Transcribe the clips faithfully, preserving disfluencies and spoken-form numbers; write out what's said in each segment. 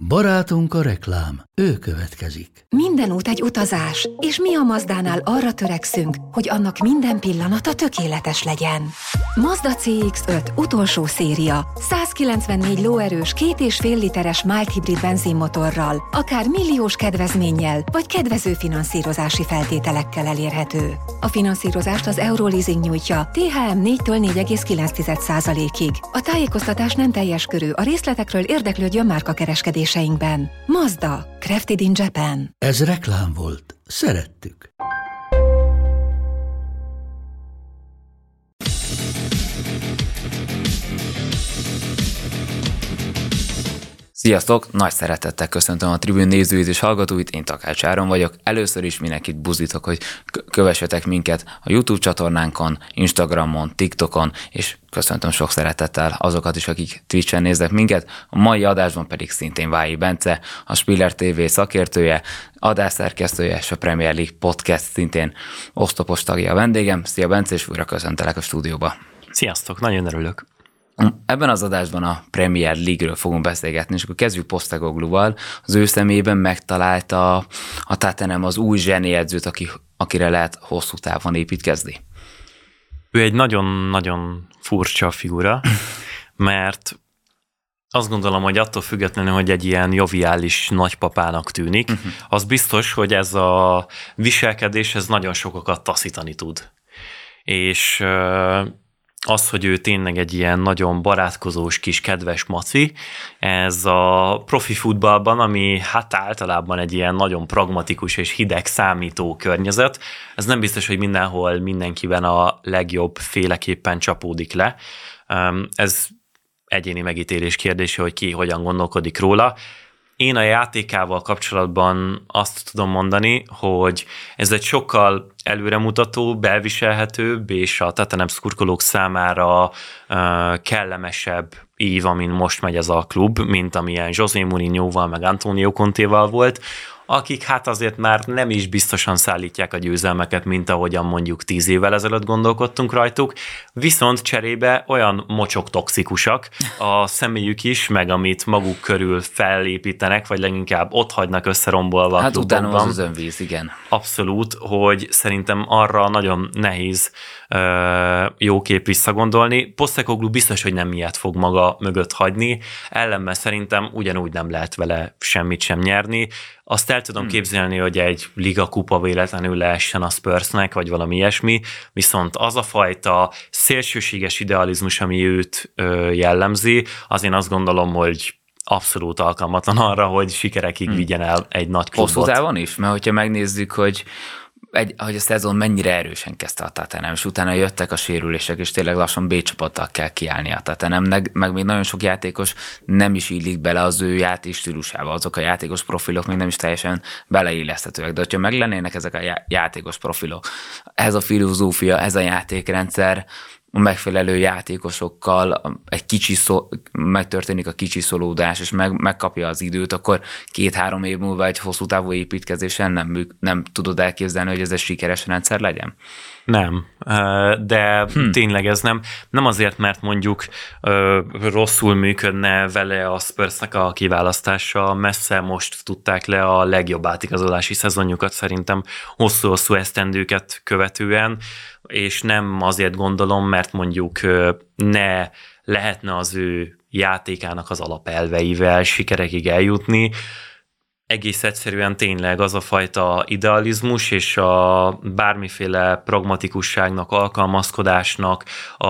Barátunk a reklám, ő következik. Minden út egy utazás, és mi a Mazdánál arra törekszünk, hogy annak minden pillanata tökéletes legyen. Mazda cé iksz öt utolsó széria, százkilencvennégy lóerős, két és fél literes mild hibrid benzinmotorral, akár milliós kedvezménnyel, vagy kedvező finanszírozási feltételekkel elérhető. A finanszírozást az Euroleasing nyújtja té há em négytől négy egész kilenc százalékig. A tájékoztatás nem teljes körű, a részletekről érdeklődjön márkakereskedéseinkben. Mazda, crafted in Japan. Ez reklám volt. Szerettük. Sziasztok! Nagy szeretettel köszöntöm a Tribün nézőit és hallgatóit, én Takács Áron vagyok. Először is mindenkit buzdítok, hogy kövessetek minket a YouTube csatornánkon, Instagramon, TikTokon, és köszöntöm sok szeretettel azokat is, akik Twitchen néznek minket. A mai adásban pedig szintén Vályi Bence, a Spiller té vé szakértője, adásszerkesztője és a Premier League Podcast szintén osztopos tagja a vendégem. Szia Bence, és újra köszöntelek a stúdióba. Sziasztok, nagyon örülök. Ebben az adásban a Premier League-ről fogunk beszélgetni, és akkor kezdjük Postecoglúval. Az ő személyében megtalálta a Tottenham az új zseniedzőt, aki, akire lehet hosszú távon építkezni. Ő egy nagyon-nagyon furcsa figura, mert azt gondolom, hogy attól függetlenül, hogy egy ilyen joviális nagypapának tűnik, uh-huh. az biztos, hogy ez a viselkedés ez nagyon sokakat taszítani tud. És az, hogy ő tényleg egy ilyen nagyon barátkozós kis kedves maci, ez a profi futballban, ami hát általában egy ilyen nagyon pragmatikus és hideg számító környezet, ez nem biztos, hogy mindenhol mindenkiben a legjobb féleképpen csapódik le. Ez egyéni megítélés kérdése, hogy ki hogyan gondolkodik róla. Én a játékával kapcsolatban azt tudom mondani, hogy ez egy sokkal előremutató, belviselhetőbb és a Tottenham szurkolók számára uh, kellemesebb ív, amin most megy ez a klub, mint amilyen José Mourinhoval meg Antonio Contéval volt, akik hát azért már nem is biztosan szállítják a győzelmeket, mint ahogyan mondjuk tíz évvel ezelőtt gondolkodtunk rajtuk, viszont cserébe olyan mocsok toxikusak a személyük is, meg amit maguk körül felépítenek, vagy leginkább ott hagynak összerombolva hát a klubokban. Hát utána az önvíz, igen. Abszolút, hogy szerintem arra nagyon nehéz uh, jó kép visszagondolni. Postecoglou biztos, hogy nem ilyet fog maga mögött hagyni, ellenben szerintem ugyanúgy nem lehet vele semmit sem nyerni. Azt el tudom hmm. képzelni, hogy egy Liga kupa véletlenül leessen a Spursnek, vagy valami ilyesmi, viszont az a fajta szélsőséges idealizmus, ami őt ö, jellemzi, az én azt gondolom, hogy abszolút alkalmatlan arra, hogy sikerekig hmm. vigyen el egy nagy klubot. Hosszú távon is? Mert hogyha megnézzük, hogy Egy, hogy a szezon mennyire erősen kezdte a Tottenham, és utána jöttek a sérülések, és tényleg lassan B csapattal kell kiállni a Tottenhamnek, meg még nagyon sok játékos nem is illik bele az ő játék stílusába, azok a játékos profilok még nem is teljesen beleilleszthetőek, de hogyha meg lennének ezek a játékos profilok, ez a filozófia, ez a játékrendszer, a megfelelő játékosokkal egy kicsi szó, megtörténik a kicsi szolódás, és meg, megkapja az időt, akkor két-három év múlva egy hosszú távú építkezésen nem, nem tudod elképzelni, hogy ez egy sikeres rendszer legyen? Nem, de hm. tényleg ez nem, nem azért, mert mondjuk rosszul működne vele a Spursnek a kiválasztása, messze most tudták le a legjobb átigazolási szezonjukat szerintem hosszú-hosszú esztendőket követően, és nem azért gondolom, mert mondjuk ne lehetne az ő játékának az alapelveivel sikerekig eljutni. Egész egyszerűen tényleg az a fajta idealizmus és a bármiféle pragmatikusságnak, alkalmazkodásnak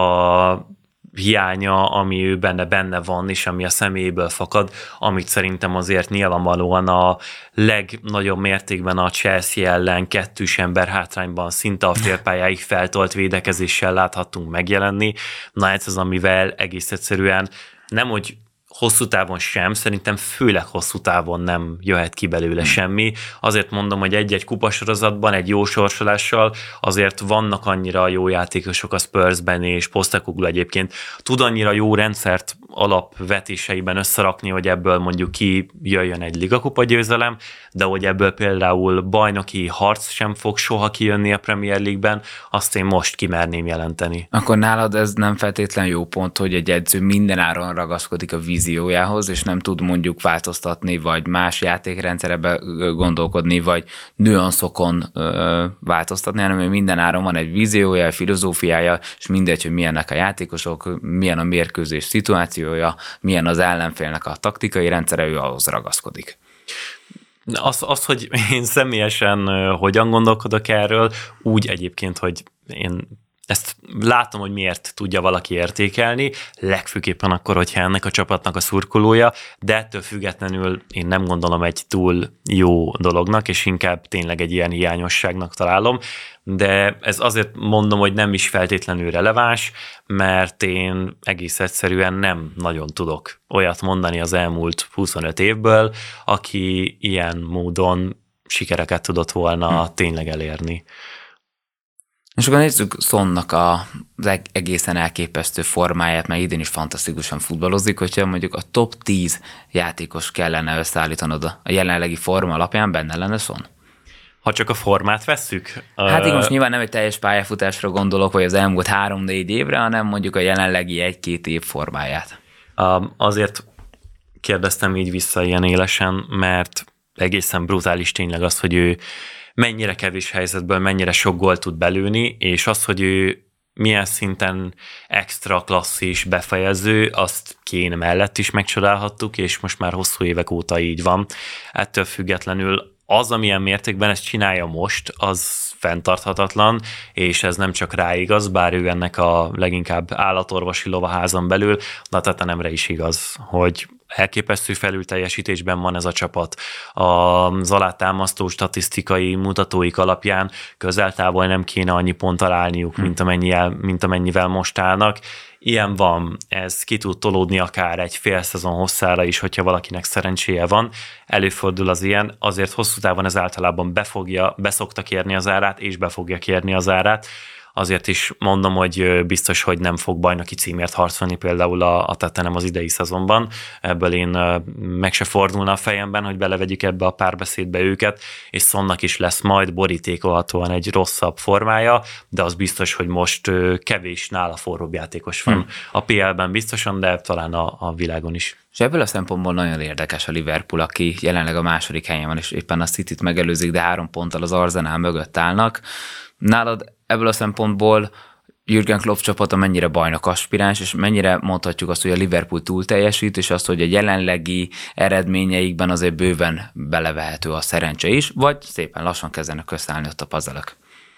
a hiánya, ami ő benne benne van, és ami a személyéből fakad, amit szerintem azért nyilvánvalóan a legnagyobb mértékben a Chelsea ellen kettős ember hátrányban szinte a félpályáig feltolt védekezéssel láthattunk megjelenni. Na ez az, amivel egész egyszerűen nem, hogy hosszú távon sem, szerintem főleg hosszú távon nem jöhet ki belőle semmi. Azért mondom, hogy egy-egy kupasorozatban, egy jó sorsolással azért vannak annyira jó játékosok a Spursben, és Postecoglou egyébként tud annyira jó rendszert alapvetéseiben összerakni, hogy ebből mondjuk ki jöjjön egy ligakupa győzelem, de hogy ebből például bajnoki harc sem fog soha kijönni a Premier League-ben, azt én most kimerném jelenteni. Akkor nálad ez nem feltétlen jó pont, hogy egy edző mindenáron ragaszkodik a víz víziójához, és nem tud mondjuk változtatni, vagy más játékrendszerbe gondolkodni, vagy nüanszokon ö, változtatni, hanem minden áron van egy víziója, egy filozófiája, és mindegy, hogy milyenek a játékosok, milyen a mérkőzés szituációja, milyen az ellenfélnek a taktikai rendszere, ő ahhoz ragaszkodik. Az, az, hogy én személyesen hogyan gondolkodok erről, úgy egyébként, hogy én ezt látom, hogy miért tudja valaki értékelni, legfőképpen akkor, hogyha ennek a csapatnak a szurkolója, de ettől függetlenül én nem gondolom egy túl jó dolognak, és inkább tényleg egy ilyen hiányosságnak találom, de ez azért mondom, hogy nem is feltétlenül releváns, mert én egész egyszerűen nem nagyon tudok olyat mondani az elmúlt huszonöt évből, aki ilyen módon sikereket tudott volna hm. tényleg elérni. És akkor nézzük Sonnak az egészen elképesztő formáját, mert idén is fantasztikusan futballozik, hogyha mondjuk a top tíz játékos kellene összeállítanod a jelenlegi forma alapján, benne lenne Son? Ha csak a formát vesszük? Hát igen, most nyilván nem egy teljes pályafutásra gondolok, vagy az elmúlt három-négy évre, hanem mondjuk a jelenlegi egy-két év formáját. Azért kérdeztem így vissza ilyen élesen, mert egészen brutális tényleg az, hogy ő mennyire kevés helyzetből, mennyire sok gólt tud belőni, és az, hogy ő milyen szinten extra klasszis befejező, azt Kane mellett is megcsodálhattuk, és most már hosszú évek óta így van. Ettől függetlenül az, amilyen mértékben ezt csinálja most, az fenntarthatatlan, és ez nem csak rá igaz, bár ő ennek a leginkább állatorvosi lovaházon belül, de a Tottenhamre is igaz, hogy elképesztő felülteljesítésben van ez a csapat. Az alátámasztó statisztikai mutatóik alapján közel-távol nem kéne annyi pont találniuk, mint, amennyivel, mint amennyivel most állnak. Ilyen van, ez ki tud tolódni akár egy fél szezon hosszára is, hogyha valakinek szerencséje van. Előfordul az ilyen, azért hosszú távon ez általában befogja, beszokta kérni az árát, és be fogja kérni az árát. Azért is mondom, hogy biztos, hogy nem fog bajnoki címért harcolni például a, a Tottenham az idei szezonban. Ebből én meg se fordulna a fejemben, hogy belevegyük ebbe a párbeszédbe őket, és Sonnak is lesz majd borítékolhatóan egy rosszabb formája, de az biztos, hogy most kevés nála forróbb játékos van. Hmm. A pé el-ben biztosan, de talán a, a világon is. És ebből a szempontból nagyon érdekes a Liverpool, aki jelenleg a második helyen van, és éppen a Cityt megelőzik, de három ponttal az Arsenal mögött állnak. Nálad ebből a szempontból Jürgen Klopp csapata mennyire bajnok aspiráns, és mennyire mondhatjuk azt, hogy a Liverpool túl teljesít, és azt, hogy a jelenlegi eredményeikben azért bőven belevehető a szerencse is, vagy szépen lassan kezdenek összeállni ott a puzzle-ök?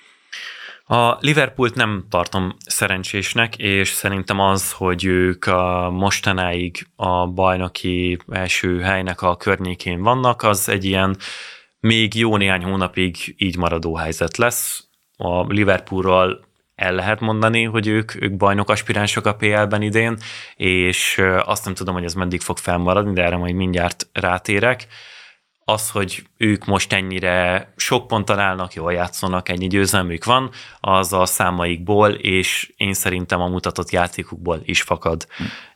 A Liverpoolt nem tartom szerencsésnek, és szerintem az, hogy ők a mostanáig a bajnoki első helynek a környékén vannak, az egy ilyen még jó néhány hónapig így maradó helyzet lesz. A Liverpoolról el lehet mondani, hogy ők, ők bajnok aspiránsok a pé el-ben idén, és azt nem tudom, hogy ez meddig fog felmaradni, de erre majd mindjárt rátérek. Az, hogy ők most ennyire sok ponttal állnak, jól játszanak, ennyi győzelmük van, az a számaikból, és én szerintem a mutatott játékukból is fakad.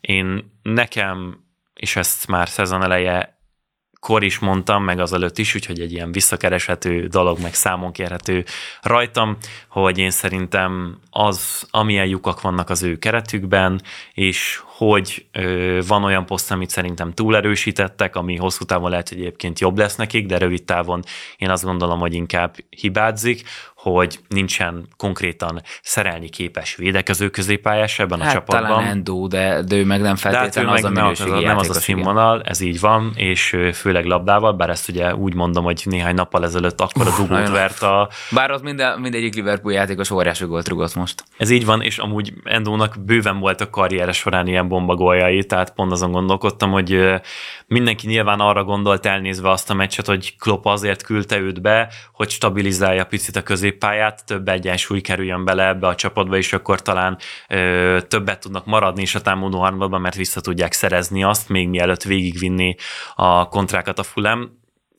Én nekem, és ezt már szezon eleje kor is mondtam, meg azelőtt is, úgyhogy egy ilyen visszakereshető dolog, meg számon kérhető rajtam, hogy én szerintem az, amilyen lyukak vannak az ő keretükben, és hogy ö, van olyan poszt, amit szerintem túlerősítettek, ami hosszú távon lehet, hogy egyébként jobb lesz nekik, de rövid távon én azt gondolom, hogy inkább hibázik, hogy nincsen konkrétan szerelni képes védekező középpályás ebben hát, a csapatban. Talán Endo, de, de ő meg nem feltétlenül az a minőségi játékos. Nem az a színvonal, ez így van, és főleg labdával, bár ezt ugye úgy mondom, hogy néhány nappal ezelőtt akkor a dugót vert a... Bár ott minden, mindegyik Liverpool játékos óriási gólt rugott most. Ez így van, és amúgy Endónak bőven volt a karriere során ilyen bombagóljai, tehát pont azon gondolkodtam, hogy mindenki nyilván arra gondolt elnézve azt a meccset, hogy Klopp azért küldte őt be, hogy stabilizálja picit a középpályát, több egyensúly kerüljön bele ebbe a csapatba, és akkor talán ö, többet tudnak maradni is a támadó harmadban, mert vissza tudják szerezni azt, még mielőtt végigvinni a kontrákat a Fulham.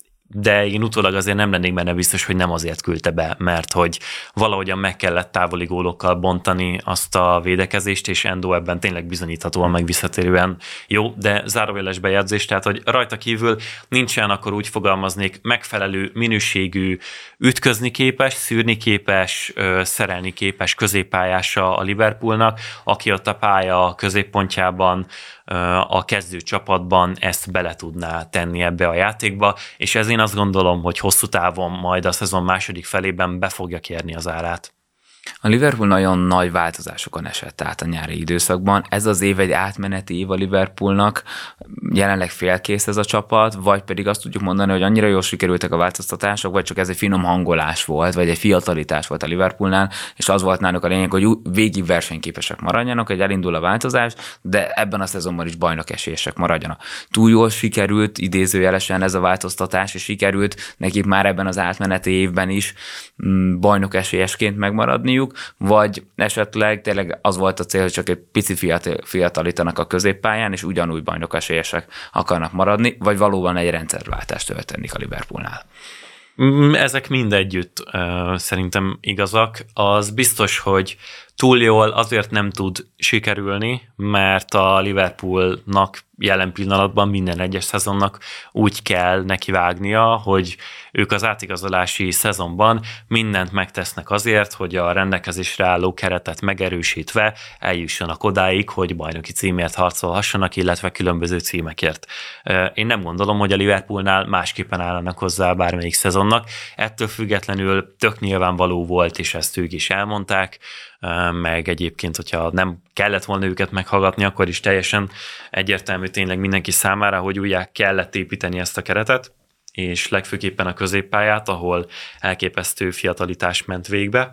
De én utólag azért nem lennék benne biztos, hogy nem azért küldte be, mert hogy valahogyan meg kellett távoli gólokkal bontani azt a védekezést, és Endo ebben tényleg bizonyíthatóan meg visszatérően jó, de zárójeles bejegyzés, tehát hogy rajta kívül nincsen, akkor úgy fogalmaznék, megfelelő minőségű, ütközni képes, szűrni képes, szerelni képes középpályása a Liverpoolnak, aki ott a pálya középpontjában a kezdő csapatban ezt bele tudná tenni ebbe a játékba, és ez én azt gondolom, hogy hosszú távon majd a szezon második felében be fogja kérni az árát. A Liverpool nagyon nagy változásokon esett át a nyári időszakban. Ez az év egy átmeneti év a Liverpoolnak, jelenleg félkész ez a csapat, vagy pedig azt tudjuk mondani, hogy annyira jól sikerültek a változtatások, vagy csak ez egy finom hangolás volt, vagy egy fiatalitás volt a Liverpoolnál, és az volt náluk a lényeg, hogy végig versenyképesek maradjanak, hogy elindul a változás, de ebben a szezonban is bajnok esélyesek maradjanak. Túl jól sikerült idézőjelesen ez a változtatás, és sikerült nekik már ebben az átmeneti évben is bajnok esélyesként megmaradniuk, vagy esetleg tényleg az volt a cél, hogy csak egy pici fiatalítanak a középpályán, és ugyanúgy bajnok esélyesek akarnak maradni, vagy valóban egy rendszerváltást történik a Liverpoolnál. Ezek mind együtt uh, szerintem igazak. Az biztos, hogy túl jól azért nem tud sikerülni, mert a Liverpoolnak jelen pillanatban minden egyes szezonnak úgy kell nekivágnia, hogy ők az átigazolási szezonban mindent megtesznek azért, hogy a rendelkezésre álló keretet megerősítve eljussanak odáig, hogy bajnoki címért harcolhassanak, illetve különböző címekért. Én nem gondolom, hogy a Liverpoolnál másképpen állnak hozzá bármelyik szezonnak. Ettől függetlenül tök nyilvánvaló volt, és ezt ők is elmondták, meg egyébként, hogyha nem kellett volna őket meghallgatni, akkor is teljesen egyértelmű tényleg mindenki számára, hogy újjá kellett építeni ezt a keretet, és legfőképpen a középpályát, ahol elképesztő fiatalitás ment végbe.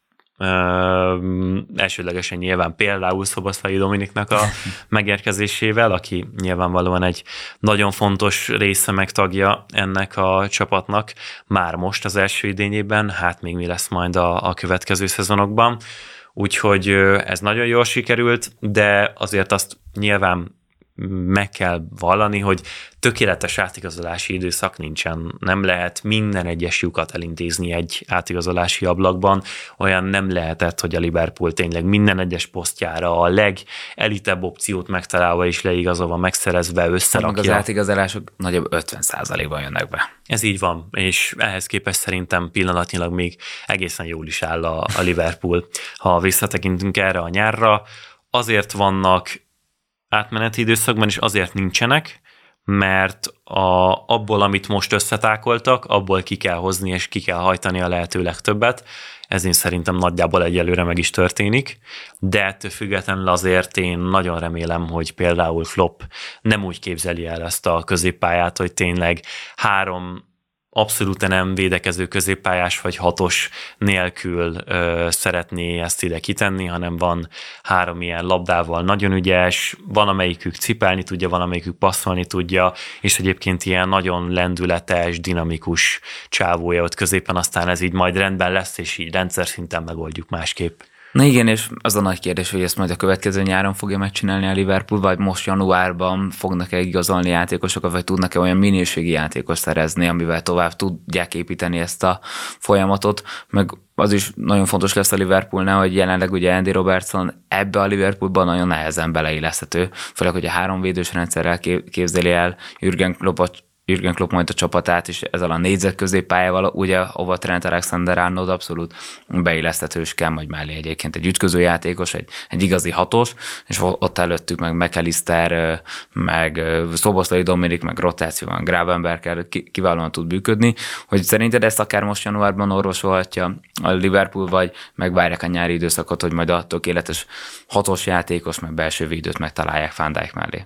Ö, elsődlegesen nyilván például Szoboszlai Dominiknak a megérkezésével, aki nyilvánvalóan egy nagyon fontos része meg tagja ennek a csapatnak már most az első idényében, hát még mi lesz majd a, a következő szezonokban. Úgyhogy ez nagyon jól sikerült, de azért azt nyilván meg kell vallani, hogy tökéletes átigazolási időszak nincsen. Nem lehet minden egyes lyukat elintézni egy átigazolási ablakban. Olyan nem lehetett, hogy a Liverpool tényleg minden egyes posztjára a legelitebb opciót megtalálva és leigazolva, megszerezve, összerakja. Meg az átigazolások nagyobb ötven százalékban jönnek be. Ez így van, és ehhez képest szerintem pillanatnyilag még egészen jól is áll a, a Liverpool. Ha visszatekintünk erre a nyárra, azért vannak átmeneti időszakban, és azért nincsenek, mert a, abból, amit most összetákoltak, abból ki kell hozni, és ki kell hajtani a lehető legtöbbet. Ez én szerintem nagyjából egyelőre meg is történik, de ettől függetlenül azért én nagyon remélem, hogy például Klopp nem úgy képzeli el ezt a középpályát, hogy tényleg három abszolút nem védekező középpályás vagy hatos nélkül ö, szeretné ezt ide kitenni, hanem van három ilyen labdával nagyon ügyes, van amelyikük cipelni tudja, van amelyikük passzolni tudja, és egyébként ilyen nagyon lendületes, dinamikus csávója ott középen, aztán ez így majd rendben lesz, és így rendszer szinten megoldjuk másképp. Na igen, és az a nagy kérdés, hogy ezt majd a következő nyáron fogja megcsinálni a Liverpool, vagy most januárban fognak-e igazolni játékosokat, vagy tudnak-e olyan minőségi játékos szerezni, amivel tovább tudják építeni ezt a folyamatot, meg az is nagyon fontos lesz a Liverpoolnál, hogy jelenleg ugye Andy Robertson ebbe a Liverpoolban nagyon nehezen beleilleszthető, főleg, hogy a háromvédős rendszerrel képzeli el Jürgen Kloppot, Jürgen Klopp majd a csapatát is ezzel a négyzet középpályával, ugye, ahova Trent Alexander-Arnold abszolút beilleszthetős kell, majd mellé egyébként egy ütközőjátékos, egy, egy igazi hatos, és ott előttük meg McAllister, meg Szoboszlai Dominik, meg rotációban Gravenberg kiválóan tud működni, hogy szerinted ezt akár most januárban orvosolhatja a Liverpool, vagy megvárják a nyári időszakot, hogy majd a tökéletes hatos játékos, meg belső védőt megtalálják Van Dijk mellé?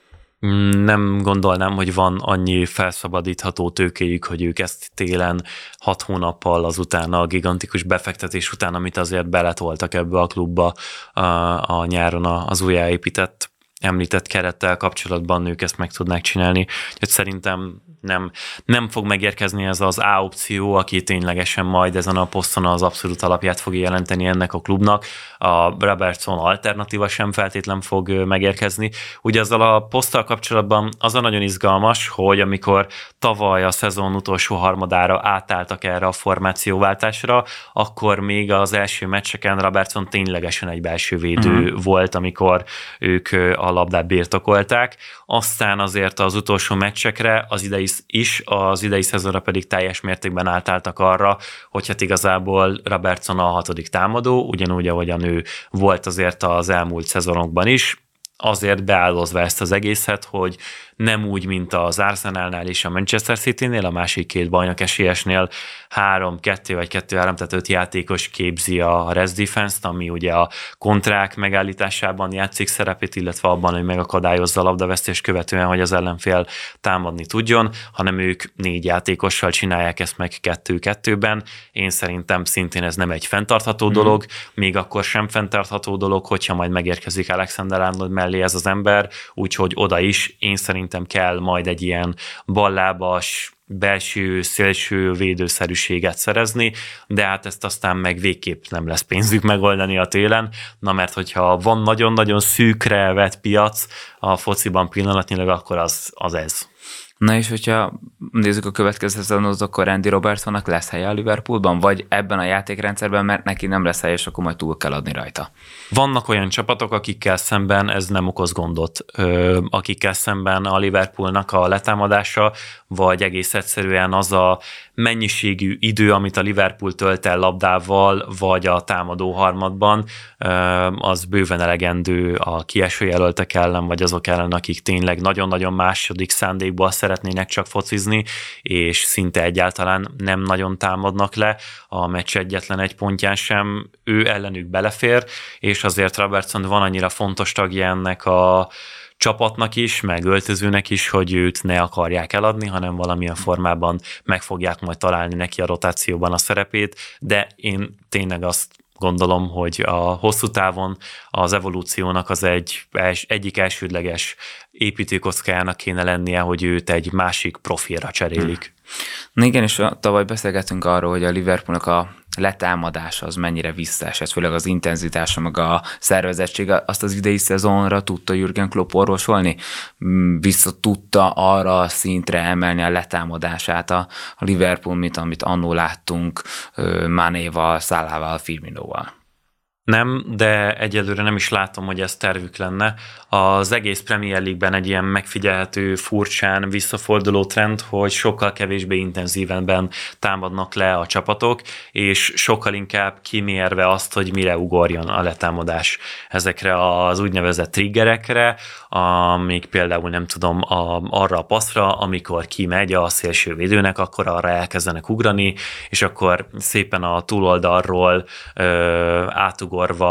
Nem gondolnám, hogy van annyi felszabadítható tőkéjük, hogy ők ezt télen hat hónappal azután a gigantikus befektetés után, amit azért beletoltak ebbe a klubba a, a nyáron az újjáépített, említett kerettel kapcsolatban ők ezt meg tudnák csinálni. Úgyhogy szerintem nem, nem fog megérkezni ez az A opció, aki ténylegesen majd ezen a poszton az abszolút alapját fogja jelenteni ennek a klubnak. A Robertson alternatíva sem feltétlen fog megérkezni. Ugye ezzel a poszttal kapcsolatban az a nagyon izgalmas, hogy amikor tavaly a szezon utolsó harmadára átálltak erre a formációváltásra, akkor még az első meccseken Robertson ténylegesen egy belső védő uh-huh. volt, amikor ők a labdát birtokolták. Aztán azért az utolsó meccsekre az idei is, az idei szezonra pedig teljes mértékben átálltak arra, hogy hát igazából Robertson a hatodik támadó, ugyanúgy, ahogyan ő volt azért az elmúlt szezonokban is, azért beáldozva ezt az egészet, hogy nem úgy, mint az Arsenalnál és a Manchester Citynél, a másik két bajnok esélyesnél három, kettő vagy kettő, három, tehát öt játékos képzi a rest defense-t, ami ugye a kontrák megállításában játszik szerepét, illetve abban, hogy megakadályozza a labdavesztés követően, hogy az ellenfél támadni tudjon, hanem ők négy játékossal csinálják ezt meg kettő-kettőben. Én szerintem szintén ez nem egy fenntartható dolog, mm. még akkor sem fenntartható dolog, hogyha majd megérkezik Alexander-Arnold mellé ez az ember, úgyhogy oda is én szerintem kell majd egy ilyen ballábas, belső, szélső védőszerűséget szerezni, de hát ezt aztán meg végképp nem lesz pénzük megoldani a télen, na mert hogyha van nagyon-nagyon szűkre vett piac a fociban pillanatnyilag, akkor az, az ez. Na és hogyha nézzük a következő szezonot, akkor Andy Robertsonnak lesz helye a Liverpoolban, vagy ebben a játékrendszerben, mert neki nem lesz helye, és akkor majd túl kell adni rajta? Vannak olyan csapatok, akikkel szemben ez nem okoz gondot, ö, akikkel szemben a Liverpoolnak a letámadása, vagy egész egyszerűen az a mennyiségű idő, amit a Liverpool tölt el labdával, vagy a támadó harmadban, az bőven elegendő a kieső jelöltek ellen, vagy azok ellen, akik tényleg nagyon-nagyon második szándékból szeretnének csak focizni, és szinte egyáltalán nem nagyon támadnak le, a meccs egyetlen egy pontján sem ő ellenük belefér, és azért Robertson van annyira fontos tagja ennek a csapatnak is, meg öltözőnek is, hogy őt ne akarják eladni, hanem valamilyen formában meg fogják majd találni neki a rotációban a szerepét, de én tényleg azt gondolom, hogy a hosszú távon az evolúciónak az egy, egyik elsődleges építőkockájának kéne lennie, hogy őt egy másik profilra cserélik. Hmm. Igen, és tavaly beszélgettünk arról, hogy a Liverpoolnak a letámadása az mennyire visszaesett, főleg az intenzitása, meg a szervezettsége, azt az idei szezonra tudta Jürgen Klopp orvosolni, vissza tudta arra a szintre emelni a letámadását a Liverpool, mint amit annó láttunk Manéval, Salával, Firminóval. Nem, de egyelőre nem is látom, hogy ez tervük lenne. Az egész Premier League-ben egy ilyen megfigyelhető, furcsán visszaforduló trend, hogy sokkal kevésbé intenzívenben támadnak le a csapatok, és sokkal inkább kimérve azt, hogy mire ugorjon a letámadás ezekre az úgynevezett triggerekre, amik például nem tudom, a, arra a passzra, amikor kimegy a szélső védőnek, akkor arra elkezdenek ugrani, és akkor szépen a túloldalról ö, átugorva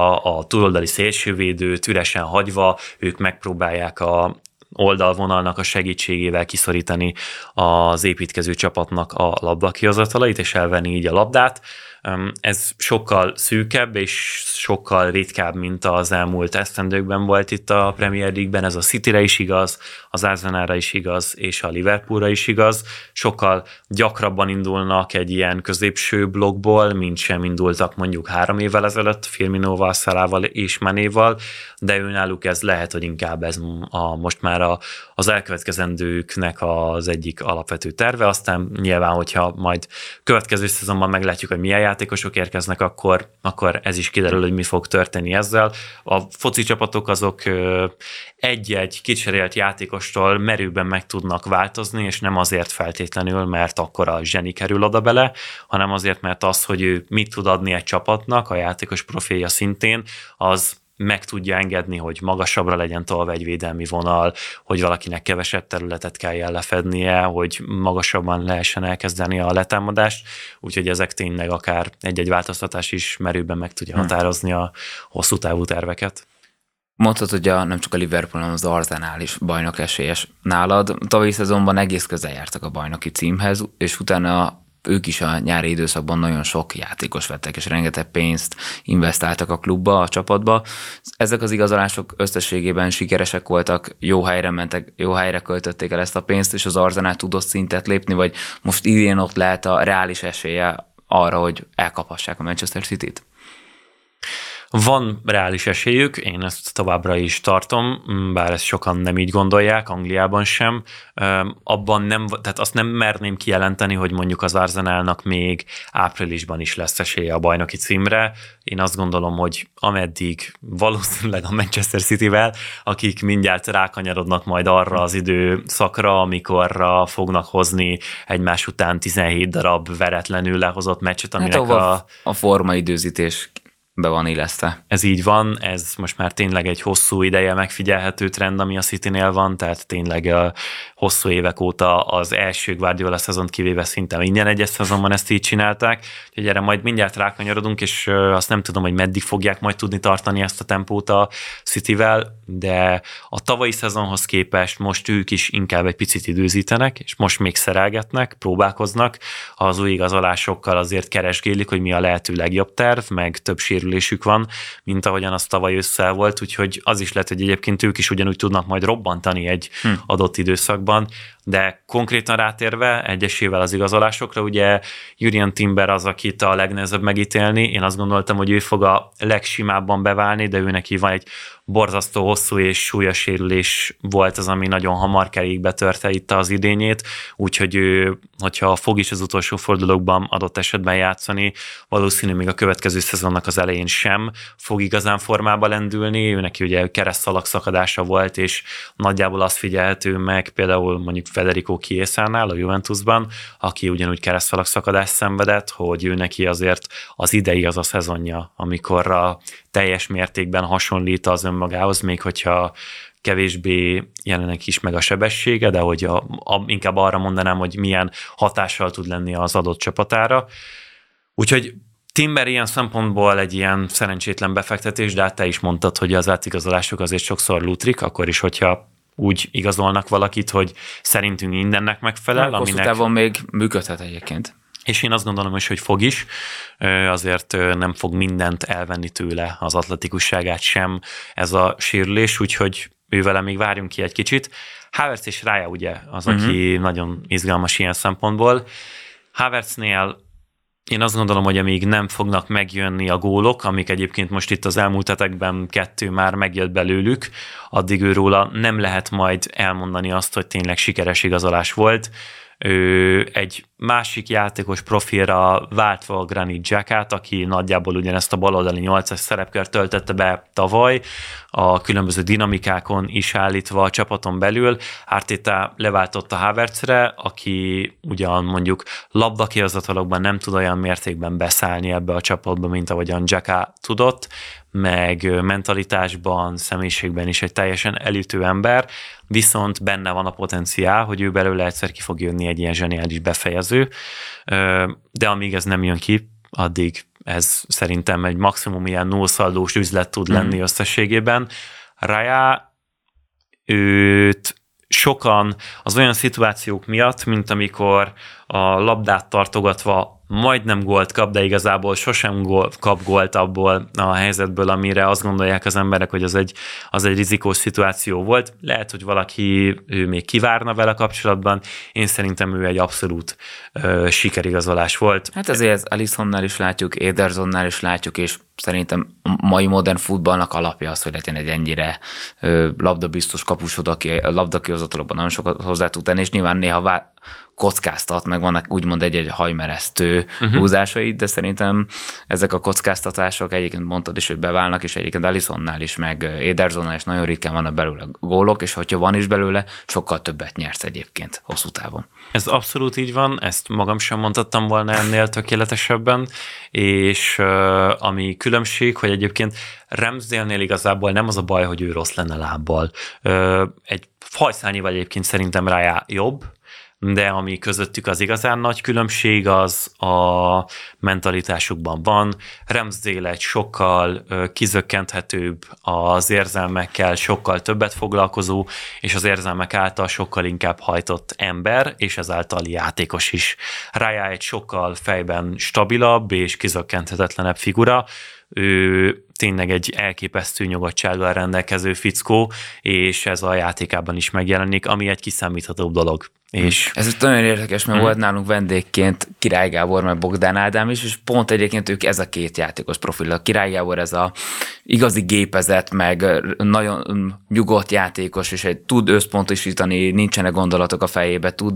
a túloldali szélsővédőt üresen hagyva, ők megpróbálják a oldalvonalnak a segítségével kiszorítani az építkező csapatnak a labdakihozatalait, és elvenni így a labdát. Ez sokkal szűkebb és sokkal ritkább, mint az elmúlt esztendőkben volt itt a Premier League-ben. Ez a Cityre is igaz, az Arsenalra is igaz, és a Liverpoolra is igaz. Sokkal gyakrabban indulnak egy ilyen középső blokkból, mint sem indultak mondjuk három évvel ezelőtt Firminóval, Salával és Manéval, de őnáluk ez lehet, hogy inkább ez a, most már a, az elkövetkezendőknek az egyik alapvető terve. Aztán nyilván, hogyha majd következő szezonban meglátjuk, hogy milyen játékosok érkeznek, akkor, akkor ez is kiderül, hogy mi fog történni ezzel. A foci csapatok azok egy-egy kicserélt játékostól merőben meg tudnak változni, és nem azért feltétlenül, mert akkor a zseni kerül oda bele, hanem azért, mert az, hogy ő mit tud adni egy csapatnak, a játékos profilja szintén, az meg tudja engedni, hogy magasabbra legyen tolva egy védelmi vonal, hogy valakinek kevesebb területet kelljen lefednie, hogy magasabban lehessen elkezdeni a letámadást, úgyhogy ezek tényleg akár egy-egy változtatás is merőben meg tudja határozni a hosszú távú terveket. Mondtad, hogy a, nem csak a Liverpool, hanem az Arsenal is bajnok esélyes nálad. Tavalyi szezonban egész közel jártak a bajnoki címhez, és utána ők is a nyári időszakban nagyon sok játékos vettek, és rengeteg pénzt investáltak a klubba, a csapatba. Ezek az igazolások összességében sikeresek voltak, jó helyre mentek, jó helyre költötték el ezt a pénzt, és az Arsenal tudott szintet lépni, vagy most idén ott lehet a reális esélye arra, hogy elkaphassák a Manchester Cityt? Van reális esélyük, én ezt továbbra is tartom, bár ezt sokan nem így gondolják, Angliában sem. Abban nem, tehát azt nem merném kijelenteni, hogy mondjuk az Arsenalnak még áprilisban is lesz esélye a bajnoki címre. Én azt gondolom, hogy ameddig valószínűleg a Manchester Cityvel, akik mindjárt rákanyarodnak majd arra az időszakra, amikorra fognak hozni egymás után tizenhét darab veretlenül lehozott meccset, aminek hát, a... a formaidőzítés be van illesztve. Ez így van, ez most már tényleg egy hosszú ideje megfigyelhető trend, ami a Citynél van, tehát tényleg a hosszú évek óta az első Guardiola szezont kivéve szinte minden egyes szezonban ezt így csinálták, úgyhogy erre majd mindjárt rákanyarodunk, és azt nem tudom, hogy meddig fogják majd tudni tartani ezt a tempót a Cityvel, de a tavalyi szezonhoz képest most ők is inkább egy picit időzítenek, és most még szerelgetnek, próbálkoznak, az új igazolásokkal azért keresgélik, hogy mi a lehető legjobb terv, meg több sérülésük van, mint ahogyan az tavaly ősszel volt, úgyhogy az is lehet, hogy egyébként ők is ugyanúgy tudnak majd robbantani egy hm. adott időszakban, de konkrétan rátérve egyesével az igazolásokra, ugye Jurriën Timber az, akit a legnehezebb megítélni, én azt gondoltam, hogy ő fog a legsimábban beválni, de ő neki van egy borzasztó hosszú és súlyos sérülés volt az, ami nagyon hamar kerékbe törte itt az idényét, úgyhogy ő, hogyha fog is az utolsó fordulókban adott esetben játszani, valószínű még a következő szezonnak az elején sem fog igazán formába lendülni, ő neki ugye keresztszalag szakadása volt, és nagyjából azt figyelhető meg például mondjuk Federico Chiesánál a Juventusban, aki ugyanúgy keresztszalag szakadást szenvedett, hogy ő neki azért az idei az a szezonja, amikor a teljes mértékben hasonlít az önmagához, még hogyha kevésbé jelenik is meg a sebessége, de hogy a, a, inkább arra mondanám, hogy milyen hatással tud lenni az adott csapatára. Úgyhogy Timber ilyen szempontból egy ilyen szerencsétlen befektetés, de hát te is mondtad, hogy az átigazolások azért sokszor lútrik, akkor is, hogyha úgy igazolnak valakit, hogy szerintünk mindennek megfelel. Na, aminek... Hosszú távon még működhet egyébként. És én azt gondolom is, hogy fog is, azért nem fog mindent elvenni tőle, az atletikusságát sem ez a sérülés, úgyhogy ővele még várjunk ki egy kicsit. Havertz és Raya ugye az, uh-huh. aki nagyon izgalmas ilyen szempontból. Havertznél én azt gondolom, hogy amíg nem fognak megjönni a gólok, amik egyébként most itt az elmúlt hetekben kettő már megjött belőlük, addig őróla nem lehet majd elmondani azt, hogy tényleg sikeres igazolás volt. Ő egy másik játékos profilra váltva a Granit Xhakát, aki nagyjából ugyanezt a baloldali nyolcas szerepkört töltötte be tavaly, a különböző dinamikákon is állítva a csapaton belül. Arteta leváltotta Havertzre, aki ugyan mondjuk labdakihozatalokban nem tud olyan mértékben beszállni ebbe a csapatba, mint ahogyan Xhaka tudott, meg mentalitásban, személyiségben is egy teljesen elütő ember, viszont benne van a potenciál, hogy ő belőle egyszer ki fog jönni egy ilyen zseniális befejező, de amíg ez nem jön ki, addig ez szerintem egy maximum ilyen nullszaldós üzlet tud lenni mm. összességében. Raya, őt sokan az olyan szituációk miatt, mint amikor a labdát tartogatva majdnem gólt kap, de igazából sosem gól, kap gólt abból a helyzetből, amire azt gondolják az emberek, hogy az egy, az egy rizikós szituáció volt. Lehet, hogy valaki ő még kivárna vele kapcsolatban. Én szerintem ő egy abszolút ö, sikerigazolás volt. Hát ezért Alissonnál is látjuk, Edersonnál is látjuk, és szerintem mai modern futballnak alapja az, hogy legyen egy ennyire ö, labdabiztos kapusod, aki a labdakihozatalokban nagyon sokat hozzá tud tenni, és nyilván néha vá- kockáztat, meg vannak úgymond egy-egy hajmeresztő uh-huh. húzásai, de szerintem ezek a kockáztatások egyébként mondtad is, hogy beválnak, és egyébként Alissonnál is, meg Edersonnál is nagyon ritkán vannak belőle gólok, és hogyha van is belőle, sokkal többet nyersz egyébként hosszú távon. Ez abszolút így van, ezt magam sem mondhattam volna ennél tökéletesebben, és uh, ami különbség, hogy egyébként Ramsdale-nél igazából nem az a baj, hogy ő rossz lenne lábbal. Uh, egy hajszálnyival egyébként szerintem Raya jobb, de ami közöttük az igazán nagy különbség, az a mentalitásukban van. Ramsdale egy sokkal kizökkenthetőbb, az érzelmekkel sokkal többet foglalkozó, és az érzelmek által sokkal inkább hajtott ember, és ezáltal játékos is. Raya egy sokkal fejben stabilabb és kizökkenthetetlenebb figura, ő tényleg egy elképesztő nyugodtsággal rendelkező fickó, és ez a játékában is megjelenik, ami egy kiszámíthatóbb dolog. És... Ez nagyon érdekes, mert hmm. volt nálunk vendégként Király Gábor, meg Bogdán Ádám is, és pont egyébként ők ez a két játékos profil. A Király Gábor ez a igazi gépezet, meg nagyon nyugodt játékos, és egy tud összpontosítani, nincsenek gondolatok a fejébe, tud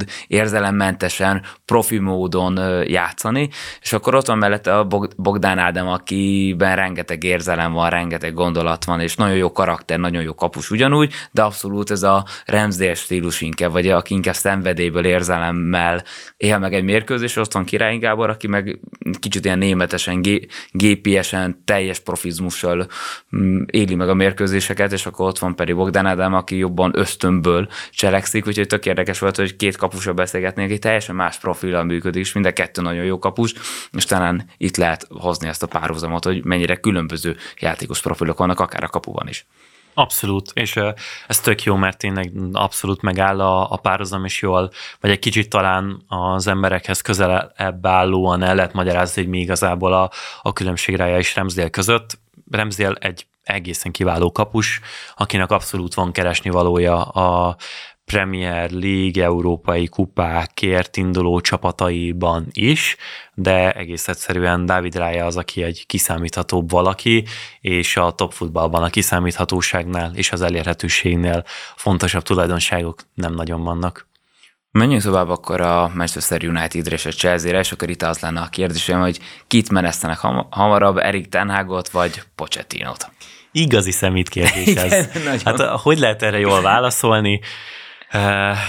érzelemmentesen, profi módon játszani, és akkor ott van mellette a Bogdán Ádám, akiben amiben rengeteg érzelem van, rengeteg gondolat van, és nagyon jó karakter, nagyon jó kapus ugyanúgy, de abszolút ez a Ramsdale stílus inkább, vagy aki inkább szenvedélyből, érzelemmel él meg egy mérkőzés, ott van Király Gábor, aki meg kicsit ilyen németesen, gé- gépiesen, teljes profizmussal éli meg a mérkőzéseket, és akkor ott van pedig Bogdan Ádám, aki jobban ösztönből cselekszik, úgyhogy tök érdekes volt, hogy két kapusra beszélgetnék, egy teljesen más profillal működik, és mind a kettő nagyon jó kapus, és talán itt lehet hozni ezt a párhuzamot, hogy mennyire különböző játékos profilok vannak, akár a kapuban is. Abszolút, és uh, ez tök jó, mert tényleg abszolút megáll a, a párhuzam is jól, vagy egy kicsit talán az emberekhez közelebb állóan el lehet magyarázni, hogy mi igazából a, a különbség Raya és Ramsdale között. Ramsdale egy egészen kiváló kapus, akinek abszolút van keresni valója a Premier League, európai kupákért induló csapataiban is, de egész egyszerűen David Raya az, aki egy kiszámíthatóbb valaki, és a top futballban a kiszámíthatóságnál és az elérhetőségnél fontosabb tulajdonságok nem nagyon vannak. Menjünk tovább akkor a Manchester Unitedre és a Chelsea-re, és akkor itt az lenne a kérdésem, hogy kit menesztenek hamarabb, Erik ten Hagot vagy Pochettinót? Igazi szemét kérdés ez. Igen, hát hogy lehet erre jól válaszolni? Uh,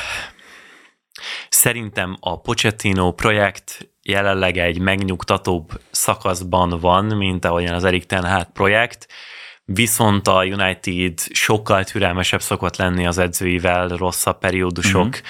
szerintem a Pochettino projekt jelenleg egy megnyugtatóbb szakaszban van, mint ahogyan az Erik ten Hag projekt, viszont a United sokkal türelmesebb szokott lenni az edzőivel, rosszabb periódusok uh-huh.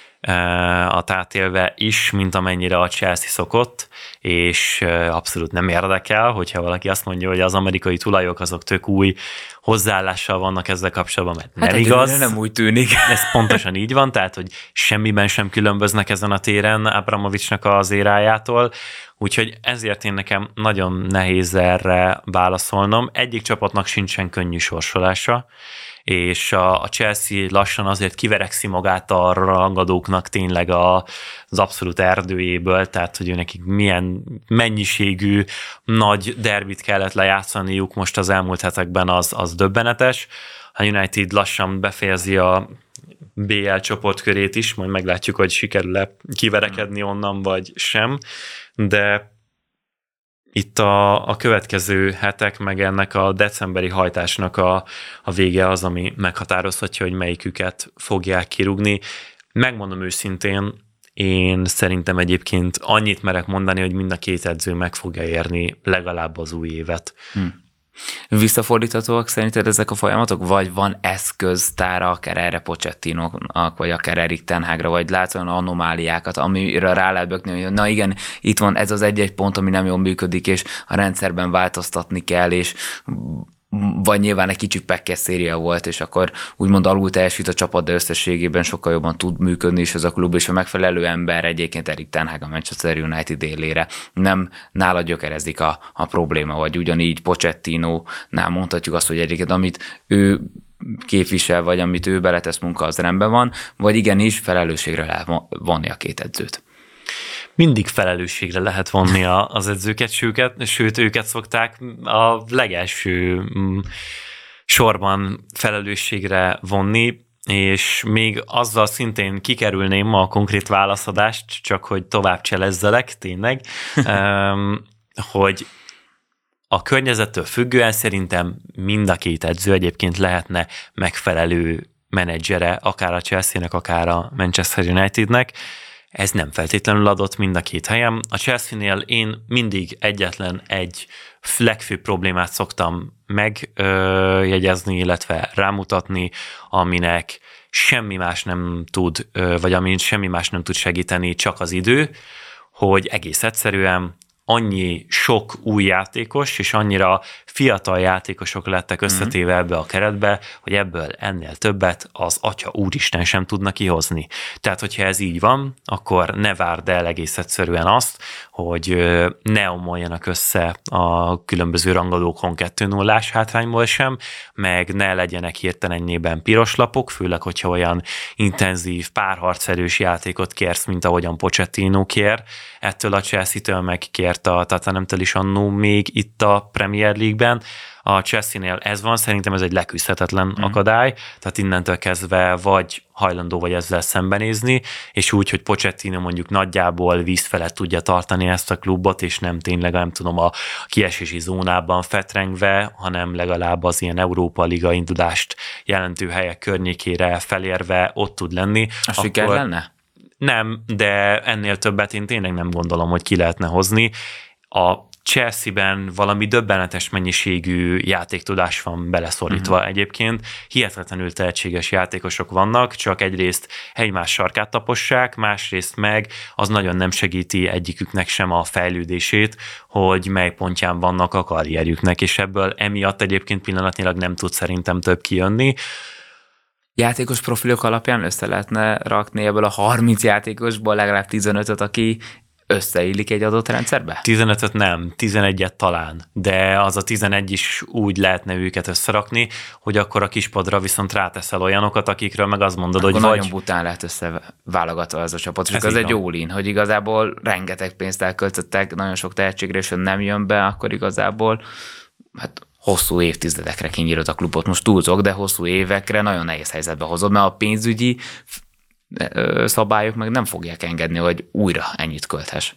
a átélve is, mint amennyire a Chelsea szokott, és abszolút nem érdekel, hogyha valaki azt mondja, hogy az amerikai tulajok azok tök új hozzáállással vannak ezzel kapcsolatban, mert nem hát igaz. Nem úgy tűnik. Ez pontosan így van, tehát, hogy semmiben sem különböznek ezen a téren Abramovicsnak az érájától, úgyhogy ezért én nekem nagyon nehéz erre válaszolnom. Egyik csapatnak sincsen könnyű sorsolása, és a Chelsea lassan azért kiverekszi magát a rangadóknak tényleg a, az abszolút erdőjéből, tehát hogy nekik milyen mennyiségű nagy derbit kellett lejátszaniuk most az elmúlt hetekben, az, az döbbenetes. A United lassan befejezi a bé el csoportkörét is, majd meglátjuk, hogy sikerül-e kiverekedni onnan, vagy sem, de itt a, a következő hetek, meg ennek a decemberi hajtásnak a, a vége az, ami meghatározhatja, hogy melyiküket fogják kirúgni. Megmondom őszintén, én szerintem egyébként annyit merek mondani, hogy mind a két edző meg fogja érni legalább az új évet. Hm. Visszafordíthatóak szerinted ezek a folyamatok, vagy van eszköztára akár erre Pochettinónak, vagy akár Erik ten Hagra, vagy látsz olyan anomáliákat, amire rá lehet bökni, hogy na igen, itt van ez az egy-egy pont, ami nem jól működik, és a rendszerben változtatni kell, és vagy nyilván egy kicsit pekkes széria volt, és akkor úgymond alul teljesít a csapat, de összességében sokkal jobban tud működni is ez a klub, és a megfelelő ember egyébként Erik ten Hag a Manchester United élére. Nem nála gyökerezik a, a probléma, vagy ugyanígy Pochettinónál mondhatjuk azt, hogy egyébként amit ő képvisel, vagy amit ő beletesz munka, az rendben van, vagy igenis felelősségre lehet vonni a két edzőt. Mindig felelősségre lehet vonni az edzőket, sőt, sőt őket szokták a legelső sorban felelősségre vonni, és még azzal szintén kikerülném a konkrét válaszadást, csak hogy tovább cselezzelek tényleg, hogy a környezettől függően szerintem mind a két edző egyébként lehetne megfelelő menedzsere, akár a Chelsea-nek, akár a Manchester Unitednek. Ez nem feltétlenül adott mind a két helyen. A Chelsea-nél én mindig egyetlen egy legfőbb problémát szoktam megjegyezni, illetve rámutatni, aminek semmi más nem tud, vagy amin semmi más nem tud segíteni, csak az idő, hogy egész egyszerűen annyi sok új játékos, és annyira fiatal játékosok lettek összetéve ebbe a keretbe, hogy ebből ennél többet az Atya Úristen sem tudna kihozni. Tehát, hogyha ez így van, akkor ne várd el egész egyszerűen azt, hogy ne omoljanak össze a különböző rangadókon kettő nullás hátrányból sem, meg ne legyenek hirtelenjében piros lapok, főleg, hogyha olyan intenzív, párharcerős játékot kérsz, mint ahogyan Pochettino kér. Ettől a Chelsea-től megkért kért a Tottenhamtől is annó még itt a Premier League-ben. A Chelsea-nél ez van, szerintem ez egy leküzdhetetlen mm. akadály, tehát innentől kezdve vagy hajlandó vagy ezzel szembenézni, és úgy, hogy Pochettino mondjuk nagyjából víz felett tudja tartani ezt a klubot, és nem tényleg, nem tudom, a kiesési zónában fetrengve, hanem legalább az ilyen Európa Liga indulást jelentő helyek környékére felérve ott tud lenni. A akkor... siker lenne? Nem, de ennél többet én tényleg nem gondolom, hogy ki lehetne hozni. A Chelsea-ben valami döbbenetes mennyiségű játéktudás van beleszorítva uh-huh. egyébként. Hihetetlenül tehetséges játékosok vannak, csak egyrészt egymás sarkát tapossák, másrészt meg az nagyon nem segíti egyiküknek sem a fejlődését, hogy mely pontján vannak a karrierjüknek, és ebből emiatt egyébként pillanatnyilag nem tud szerintem több kijönni. Játékos profilok alapján össze lehetne rakni ebből a harminc játékosból legalább tizenötöt, aki összeillik egy adott rendszerbe? tizenötöt nem, tizenegyet talán, de az a tizenegy is úgy lehetne őket összerakni, hogy akkor a kispadra viszont ráteszel olyanokat, akikről meg azt mondod, akkor hogy nagyon vagy... bután lehet összeválogatva ez a csapat, és ez ez egy van. all-in, hogy igazából rengeteg pénzt elköltöttek, nagyon sok tehetségre, és nem jön be, akkor igazából hát hosszú évtizedekre kinyírod a klubot. Most túlzok, de hosszú évekre nagyon nehéz helyzetbe hozod, mert a pénzügyi szabályok meg nem fogják engedni, hogy újra ennyit költhess.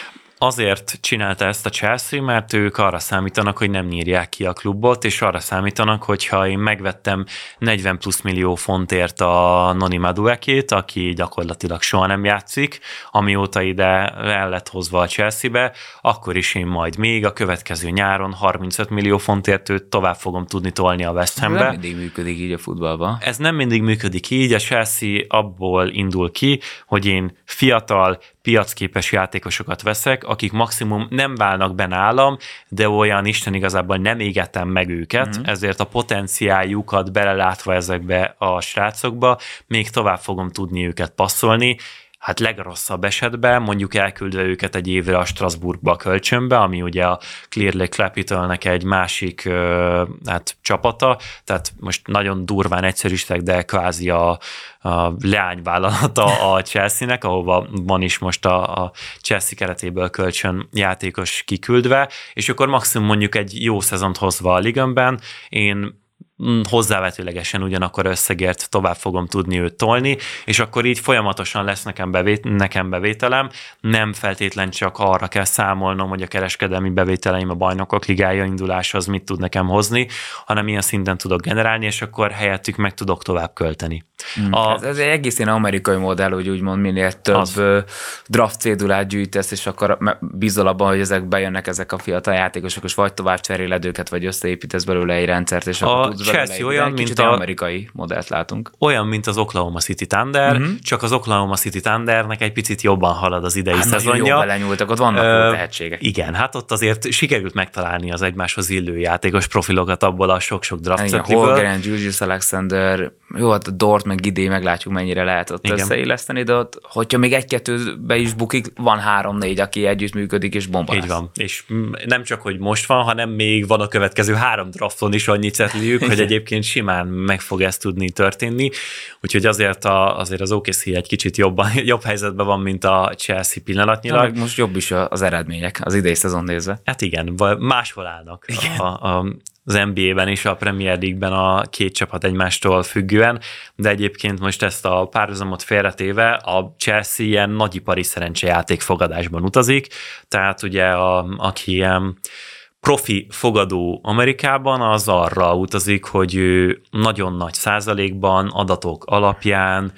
Azért csinálta ezt a Chelsea, mert ők arra számítanak, hogy nem nyírják ki a klubot, és arra számítanak, hogyha én megvettem negyven plusz millió fontért a Noni Maduekét, aki gyakorlatilag soha nem játszik, amióta ide el lett hozva a Chelsea-be, akkor is én majd még a következő nyáron harmincöt millió fontért őt tovább fogom tudni tolni a West Hambe. Nem mindig működik így a futballban. Ez nem mindig működik így, a Chelsea abból indul ki, hogy én fiatal, piacképes játékosokat veszek, akik maximum nem válnak be nálam, de olyan Isten igazából nem égetem meg őket, mm-hmm. ezért a potenciáljukat belelátva ezekbe a srácokba, még tovább fogom tudni őket passzolni. Hát legrosszabb esetben mondjuk elküldve őket egy évre a Strasbourgba kölcsönbe, ami ugye a Clear Lake Capitalnek egy másik hát, csapata, tehát most nagyon durván egyszerűsítek, de kvázi a, a leányvállalata a Chelsea-nek, ahova van is most a, a Chelsea keretéből kölcsön játékos kiküldve, és akkor maximum mondjuk egy jó szezont hozva a ligamben, én hozzávetőlegesen ugyanakkor összegért tovább fogom tudni őt tolni, és akkor így folyamatosan lesz nekem, bevét, nekem bevételem, nem feltétlen csak arra kell számolnom, hogy a kereskedelmi bevételeim a Bajnokok Ligája indulása az mit tud nekem hozni, hanem ilyen szinten tudok generálni, és akkor helyettük meg tudok tovább költeni. Hmm. A, ez, ez egy egész ilyen amerikai modell, hogy úgymond minél több az. draft cédulát gyűjtesz, és akkor bízol abban, hogy ezek bejönnek ezek a fiatal játékosok, és vagy tovább cseréled őket, vagy összeépítesz belőle egy rendszert, és akkor tudsz Chelsea olyan, mint a amerikai modellt látunk. Olyan, mint az Oklahoma City Thunder, uh-huh. csak az Oklahoma City Thundernek egy picit jobban halad az idei hát szezonja. Jobban lenyúltak, ott vannak uh, tehetségek. Igen, hát ott azért sikerült megtalálni az egymáshoz illő játékos profilokat abból a sok-sok draft setiből. Holgren, Julius Alexander, jó, hát a Dort meg Gidé meglátjuk, mennyire lehet ott igen. összeilleszteni, de ott, hogyha még egy-kettőbe is bukik, van három-négy, aki együtt működik, és bomba így lesz. van, és nem csak, hogy most van, hanem még van a következő három drafton is annyi cetliük, hogy egyébként simán meg fog ezt tudni történni, úgyhogy azért, a, azért az o ká cé egy kicsit jobban, jobb helyzetben van, mint a Chelsea pillanatnyilag. Na, most jobb is az eredmények az idei szezon nézve. Hát igen, máshol állnak a, a, az en bé á-ben és a Premier League-ben a két csapat egymástól függően, de egyébként most ezt a párhuzamot félretéve a Chelsea ilyen nagyipari szerencsejáték fogadásban utazik, tehát ugye a, aki ilyen profi fogadó Amerikában az arra utazik, hogy ő nagyon nagy százalékban, adatok alapján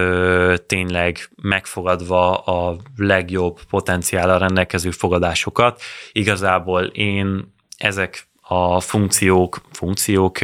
ö, tényleg megfogadva a legjobb potenciállal rendelkező fogadásokat. Igazából én ezek a funkciók, funkciók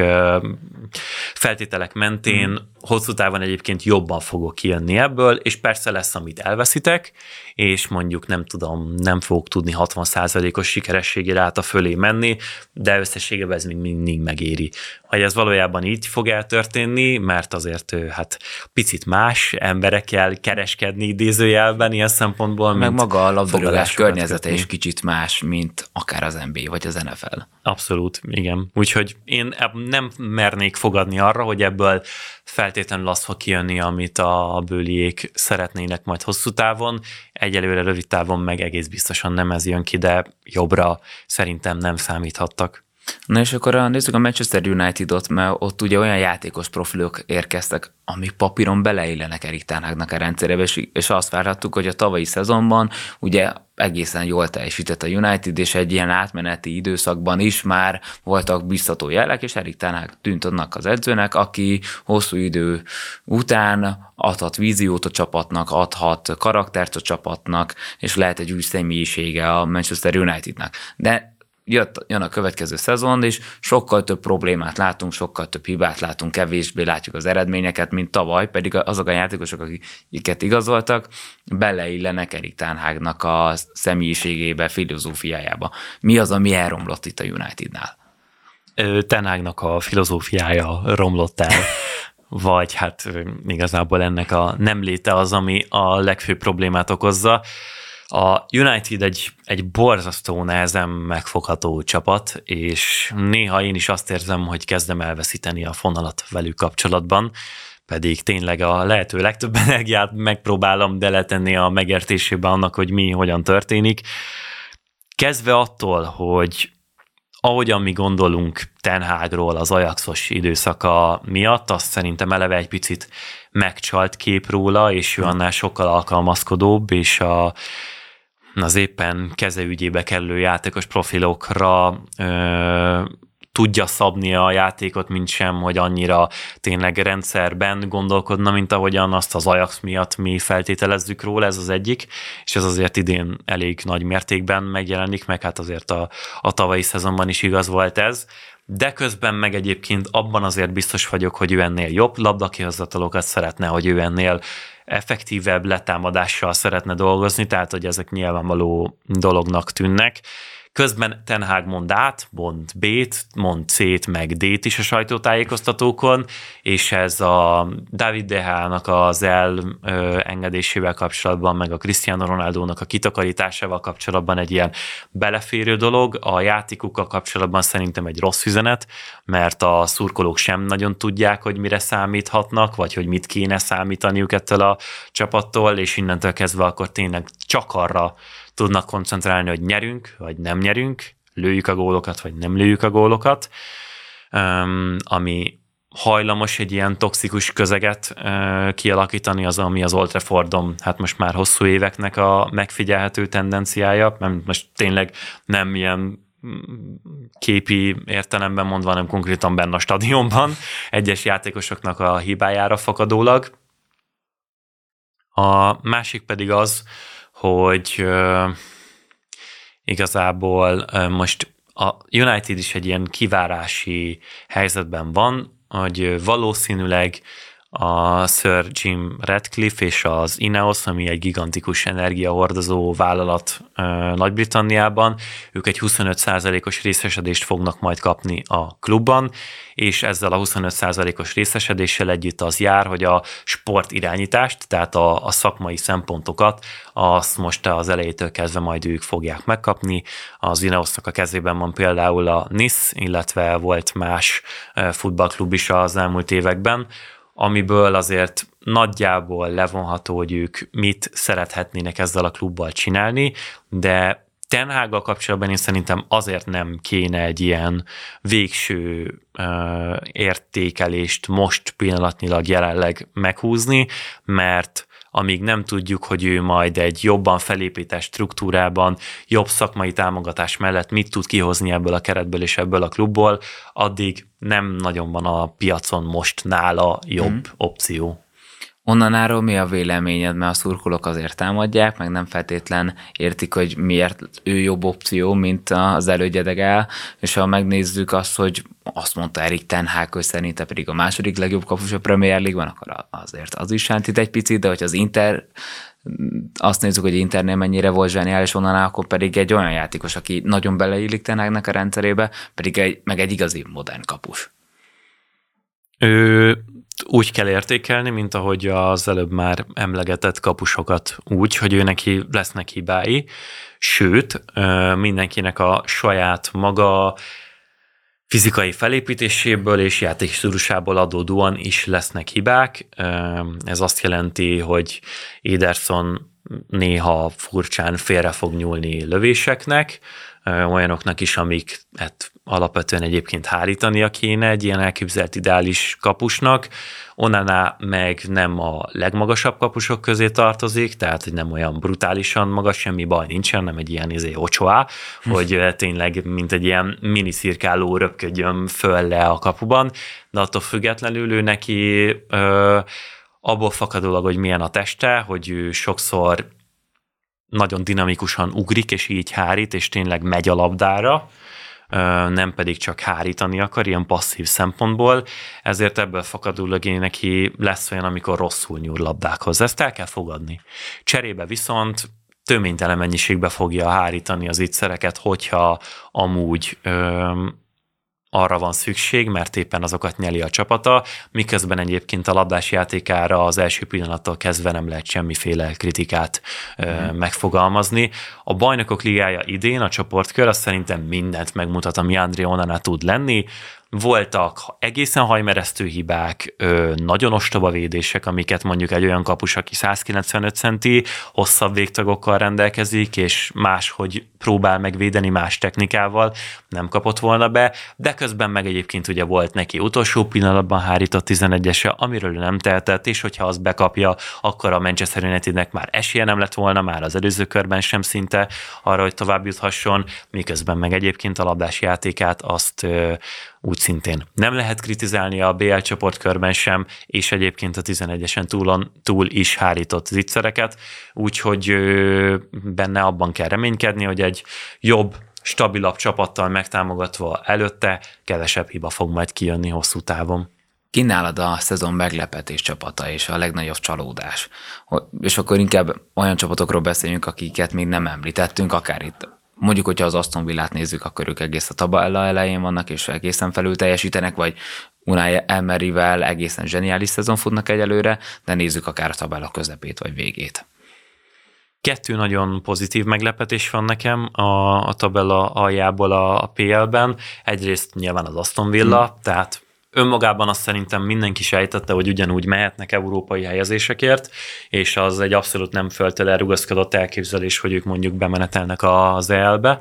feltételek mentén mm. hosszú távon egyébként jobban fogok kijönni ebből, és persze lesz, amit elveszitek, és mondjuk nem tudom, nem fogok tudni hatvan százalékos sikerességi ráta fölé menni, de összességében ez még mindig megéri. Hogy ez valójában így fog eltörténni, mert azért hát picit más emberekkel kereskedni idézőjelben ilyen szempontból. Meg maga a labdarúgás környezete is kicsit más, mint akár az en bé á vagy az en ef el. Abszolút. Abszolút, igen. Úgyhogy én nem mernék fogadni arra, hogy ebből feltétlenül az fog kijönni, amit a bőliék szeretnének majd hosszú távon. Egyelőre rövid távon meg egész biztosan nem ez jön ki, de jobbra szerintem nem számíthattak. Na és akkor nézzük a Manchester United-ot, mert ott ugye olyan játékos profilok érkeztek, amik papíron beleillenek Erik ten Hagnak a rendszerébe, és, és azt várhattuk, hogy a tavalyi szezonban ugye egészen jól teljesített a United, és egy ilyen átmeneti időszakban is már voltak biztató jelek, és Erik ten Hag tűnt annak az edzőnek, aki hosszú idő után adhat víziót a csapatnak, adhat karaktert a csapatnak, és lehet egy új személyisége a Manchester Unitednak. De Jött, jön a következő szezon, és sokkal több problémát látunk, sokkal több hibát látunk, kevésbé látjuk az eredményeket, mint tavaly, pedig azok a játékosok, akiket igazoltak, beleillenek Erik ten Hagnak a személyiségébe, filozófiájába. Mi az, ami elromlott itt a Unitednál? Ten Hagnak a filozófiája romlott el, vagy hát igazából ennek a nem léte az, ami a legfőbb problémát okozza. A United egy, egy borzasztó nehezen megfogható csapat, és néha én is azt érzem, hogy kezdem elveszíteni a fonalat velük kapcsolatban, pedig tényleg a lehető legtöbb energiát megpróbálom beletenni a megértésébe annak, hogy mi, hogyan történik. Kezdve attól, hogy ahogyan mi gondolunk Ten Hagról az Ajaxos időszaka miatt, azt szerintem eleve egy picit megcsalt kép róla, és ő annál sokkal alkalmazkodóbb, és a az éppen kezeügyébe kerülő játékos profilokra ö, tudja szabni a játékot, mint sem, hogy annyira tényleg rendszerben gondolkodna, mint ahogyan azt az Ajax miatt mi feltételezzük róla, ez az egyik, és ez azért idén elég nagy mértékben megjelenik, meg hát azért a, a tavalyi szezonban is igaz volt ez, de közben meg egyébként abban azért biztos vagyok, hogy ő ennél jobb labdakihozatalokat szeretne, hogy ő ennél effektívebb letámadással szeretne dolgozni, tehát hogy ezek nyilvánvaló dolognak tűnnek. Közben Ten Hag mond át, mond B-t, mond C-t, meg D-t is a sajtótájékoztatókon, és ez a David De Gea-nak az elengedésével kapcsolatban, meg a Cristiano Ronaldónak a kitakarításával kapcsolatban egy ilyen beleférő dolog. A játékukkal kapcsolatban szerintem egy rossz üzenet, mert a szurkolók sem nagyon tudják, hogy mire számíthatnak, vagy hogy mit kéne számítaniuk ettől a csapattól, és innentől kezdve akkor tényleg csak arra tudnak koncentrálni, hogy nyerünk, vagy nem nyerünk, lőjük a gólokat, vagy nem lőjük a gólokat, um, ami hajlamos egy ilyen toxikus közeget uh, kialakítani, az, ami az Old Traffordon, hát most már hosszú éveknek a megfigyelhető tendenciája, mert most tényleg nem ilyen képi értelemben mondva, hanem konkrétan benne a stadionban, egyes játékosoknak a hibájára fakadólag. A másik pedig az, hogy uh, igazából uh, most a United is egy ilyen kivárási helyzetben van, hogy valószínűleg a Sir Jim Ratcliffe és az Ineos, ami egy gigantikus energiahordozó vállalat uh, Nagy-Britanniában, ők egy huszonöt százalékos részesedést fognak majd kapni a klubban, és ezzel a huszonöt százalékos részesedéssel együtt az jár, hogy a sportirányítást, tehát a, a szakmai szempontokat, azt most az elejétől kezdve majd ők fogják megkapni. Az Ineosnak a kezében van például a Nice, illetve volt más uh, futballklub is az elmúlt években, amiből azért nagyjából levonható, hogy ők mit szerethetnének ezzel a klubbal csinálni, de Ten Haggal kapcsolatban én szerintem azért nem kéne egy ilyen végső uh, értékelést most pillanatnyilag jelenleg meghúzni, mert amíg nem tudjuk, hogy ő majd egy jobban felépített struktúrában, jobb szakmai támogatás mellett mit tud kihozni ebből a keretből és ebből a klubból, addig nem nagyon van a piacon most nála jobb mm. opció. Onnanáról mi a véleményed, mert a szurkolók azért támadják, meg nem feltétlen értik, hogy miért ő jobb opció, mint az elődje De Gea, és ha megnézzük azt, hogy azt mondta Erik ten Hag, hogy szerinte pedig a második legjobb kapus a Premier League-ban, akkor azért az is sántít egy picit, de hogy az Inter, azt nézzük, hogy Internél mennyire volt zseniális Onnaná, akkor pedig egy olyan játékos, aki nagyon beleillik Ten Hagnak a rendszerébe, pedig egy, meg egy igazi modern kapus. Ő úgy kell értékelni, mint ahogy az előbb már emlegetett kapusokat úgy, hogy ő neki lesznek hibái, sőt, mindenkinek a saját maga fizikai felépítéséből és játékstílusából adódóan is lesznek hibák. Ez azt jelenti, hogy Ederson néha furcsán félre fog nyúlni lövéseknek, olyanoknak is, amik hát alapvetően egyébként hárítania kéne egy ilyen elképzelt ideális kapusnak. Onana meg nem a legmagasabb kapusok közé tartozik, tehát hogy nem olyan brutálisan magas, semmi baj nincsen, nem egy ilyen izé Ochoa, hogy tényleg mint egy ilyen miniszirkáló röpködjön föl le a kapuban, de attól függetlenül ő neki ö, abból fakadólag, hogy milyen a teste, hogy ő sokszor nagyon dinamikusan ugrik, és így hárít, és tényleg megy a labdára, nem pedig csak hárítani akar, ilyen passzív szempontból, ezért ebből fakadólag neki lesz olyan, amikor rosszul nyúl labdákhoz. Ezt el kell fogadni. Cserébe viszont töménytelen mennyiségbe fogja hárítani az ittszereket, hogyha amúgy öm, arra van szükség, mert éppen azokat nyeli a csapata, miközben egyébként a labdás játékára az első pillanattól kezdve nem lehet semmiféle kritikát mm. ö, megfogalmazni. A Bajnokok Ligája idén, a csoportkör, azt szerintem mindent megmutat, ami André Onana tud lenni. Voltak egészen hajmeresztő hibák, nagyon ostoba védések, amiket mondjuk egy olyan kapus, aki százkilencvenöt centi, hosszabb végtagokkal rendelkezik, és máshogy próbál megvédeni más technikával, nem kapott volna be, de közben meg egyébként ugye volt neki utolsó pillanatban hárított tizenegyese, amiről ő nem tehetett, és hogyha az bekapja, akkor a Manchester Unitednek már esélye nem lett volna, már az előző körben sem szinte arra, hogy tovább juthasson, miközben meg egyébként a labdás játékát azt úgy szintén nem lehet kritizálni a bé el csoportkörben sem, és egyébként a tizenegyesen túlon, túl is hárított zicsereket, úgyhogy benne abban kell reménykedni, hogy egy jobb, stabilabb csapattal megtámogatva előtte kevesebb hiba fog majd kijönni hosszú távon. Ki nálad a szezon meglepetés csapata és a legnagyobb csalódás? És akkor inkább olyan csapatokról beszéljünk, akiket még nem említettünk, akár itt. Mondjuk, hogyha az Aston Villát nézzük, akkor ők egész a tabella elején vannak, és egészen felül teljesítenek, vagy Unai Emeryvel egészen zseniális szezon futnak egyelőre, de nézzük akár a tabella közepét, vagy végét. Kettő nagyon pozitív meglepetés van nekem a, a tabella aljából a, a pé el-ben. Egyrészt nyilván az Aston Villa, hmm. tehát önmagában azt szerintem mindenki sejtette, hogy ugyanúgy mehetnek európai helyezésekért, és az egy abszolút nem föltől elrugaszkodott elképzelés, hogy ők mondjuk bemenetelnek az é el-be,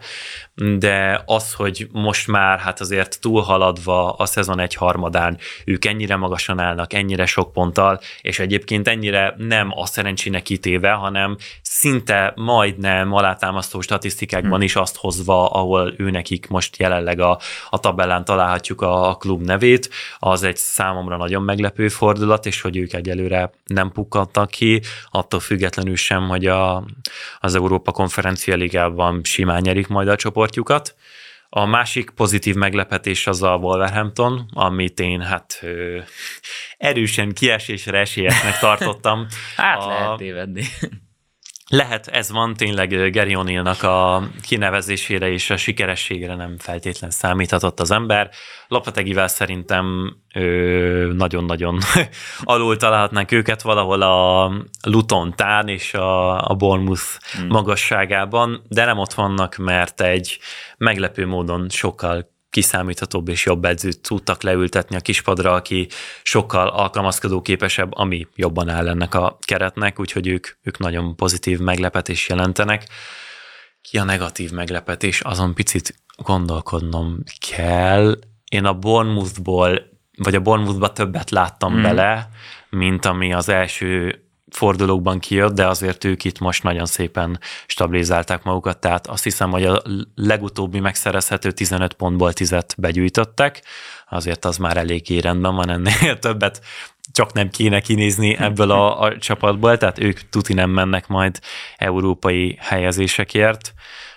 de az, hogy most már hát azért túlhaladva a szezon egy harmadán ők ennyire magasan állnak, ennyire sok ponttal, és egyébként ennyire nem a szerencsének kitéve, hanem szinte majdnem alátámasztó statisztikákban hmm. is azt hozva, ahol ő nekik most jelenleg a, a tabellán találhatjuk a, a klub nevét, az egy számomra nagyon meglepő fordulat, és hogy ők egyelőre nem pukkadtak ki, attól függetlenül sem, hogy a, az Európa Konferencia Ligában simán nyerik majd a csoportjukat. A másik pozitív meglepetés az a Wolverhampton, amit én hát ö, erősen kiesésre esélyesnek tartottam. hát a, lehet tévedni. Lehet, ez van, tényleg Gary O'Neillnak a kinevezésére és a sikerességre nem feltétlen számíthatott az ember. Lopetegivel szerintem ö, nagyon-nagyon alul találhatnánk őket valahol a Luton Town és a, a Bournemouth hmm. magasságában, de nem ott vannak, mert egy meglepő módon sokkal kiszámíthatóbb és jobb edzőt tudtak leültetni a kispadra, aki sokkal alkalmazkodóképesebb, ami jobban áll ennek a keretnek, úgyhogy ők, ők nagyon pozitív meglepetés jelentenek. Ki a negatív meglepetés? Azon picit gondolkodnom kell. Én a Bournemouthból, vagy a Bournemouthba többet láttam mm. bele, mint ami az első fordulókban kijött, de azért ők itt most nagyon szépen stabilizálták magukat, tehát azt hiszem, hogy a legutóbbi megszerezhető tizenöt pontból tízet begyűjtöttek, azért az már eléggé rendben van, ennél többet csak nem kéne kinézni ebből a, a csapatból, tehát ők tuti nem mennek majd európai helyezésekért.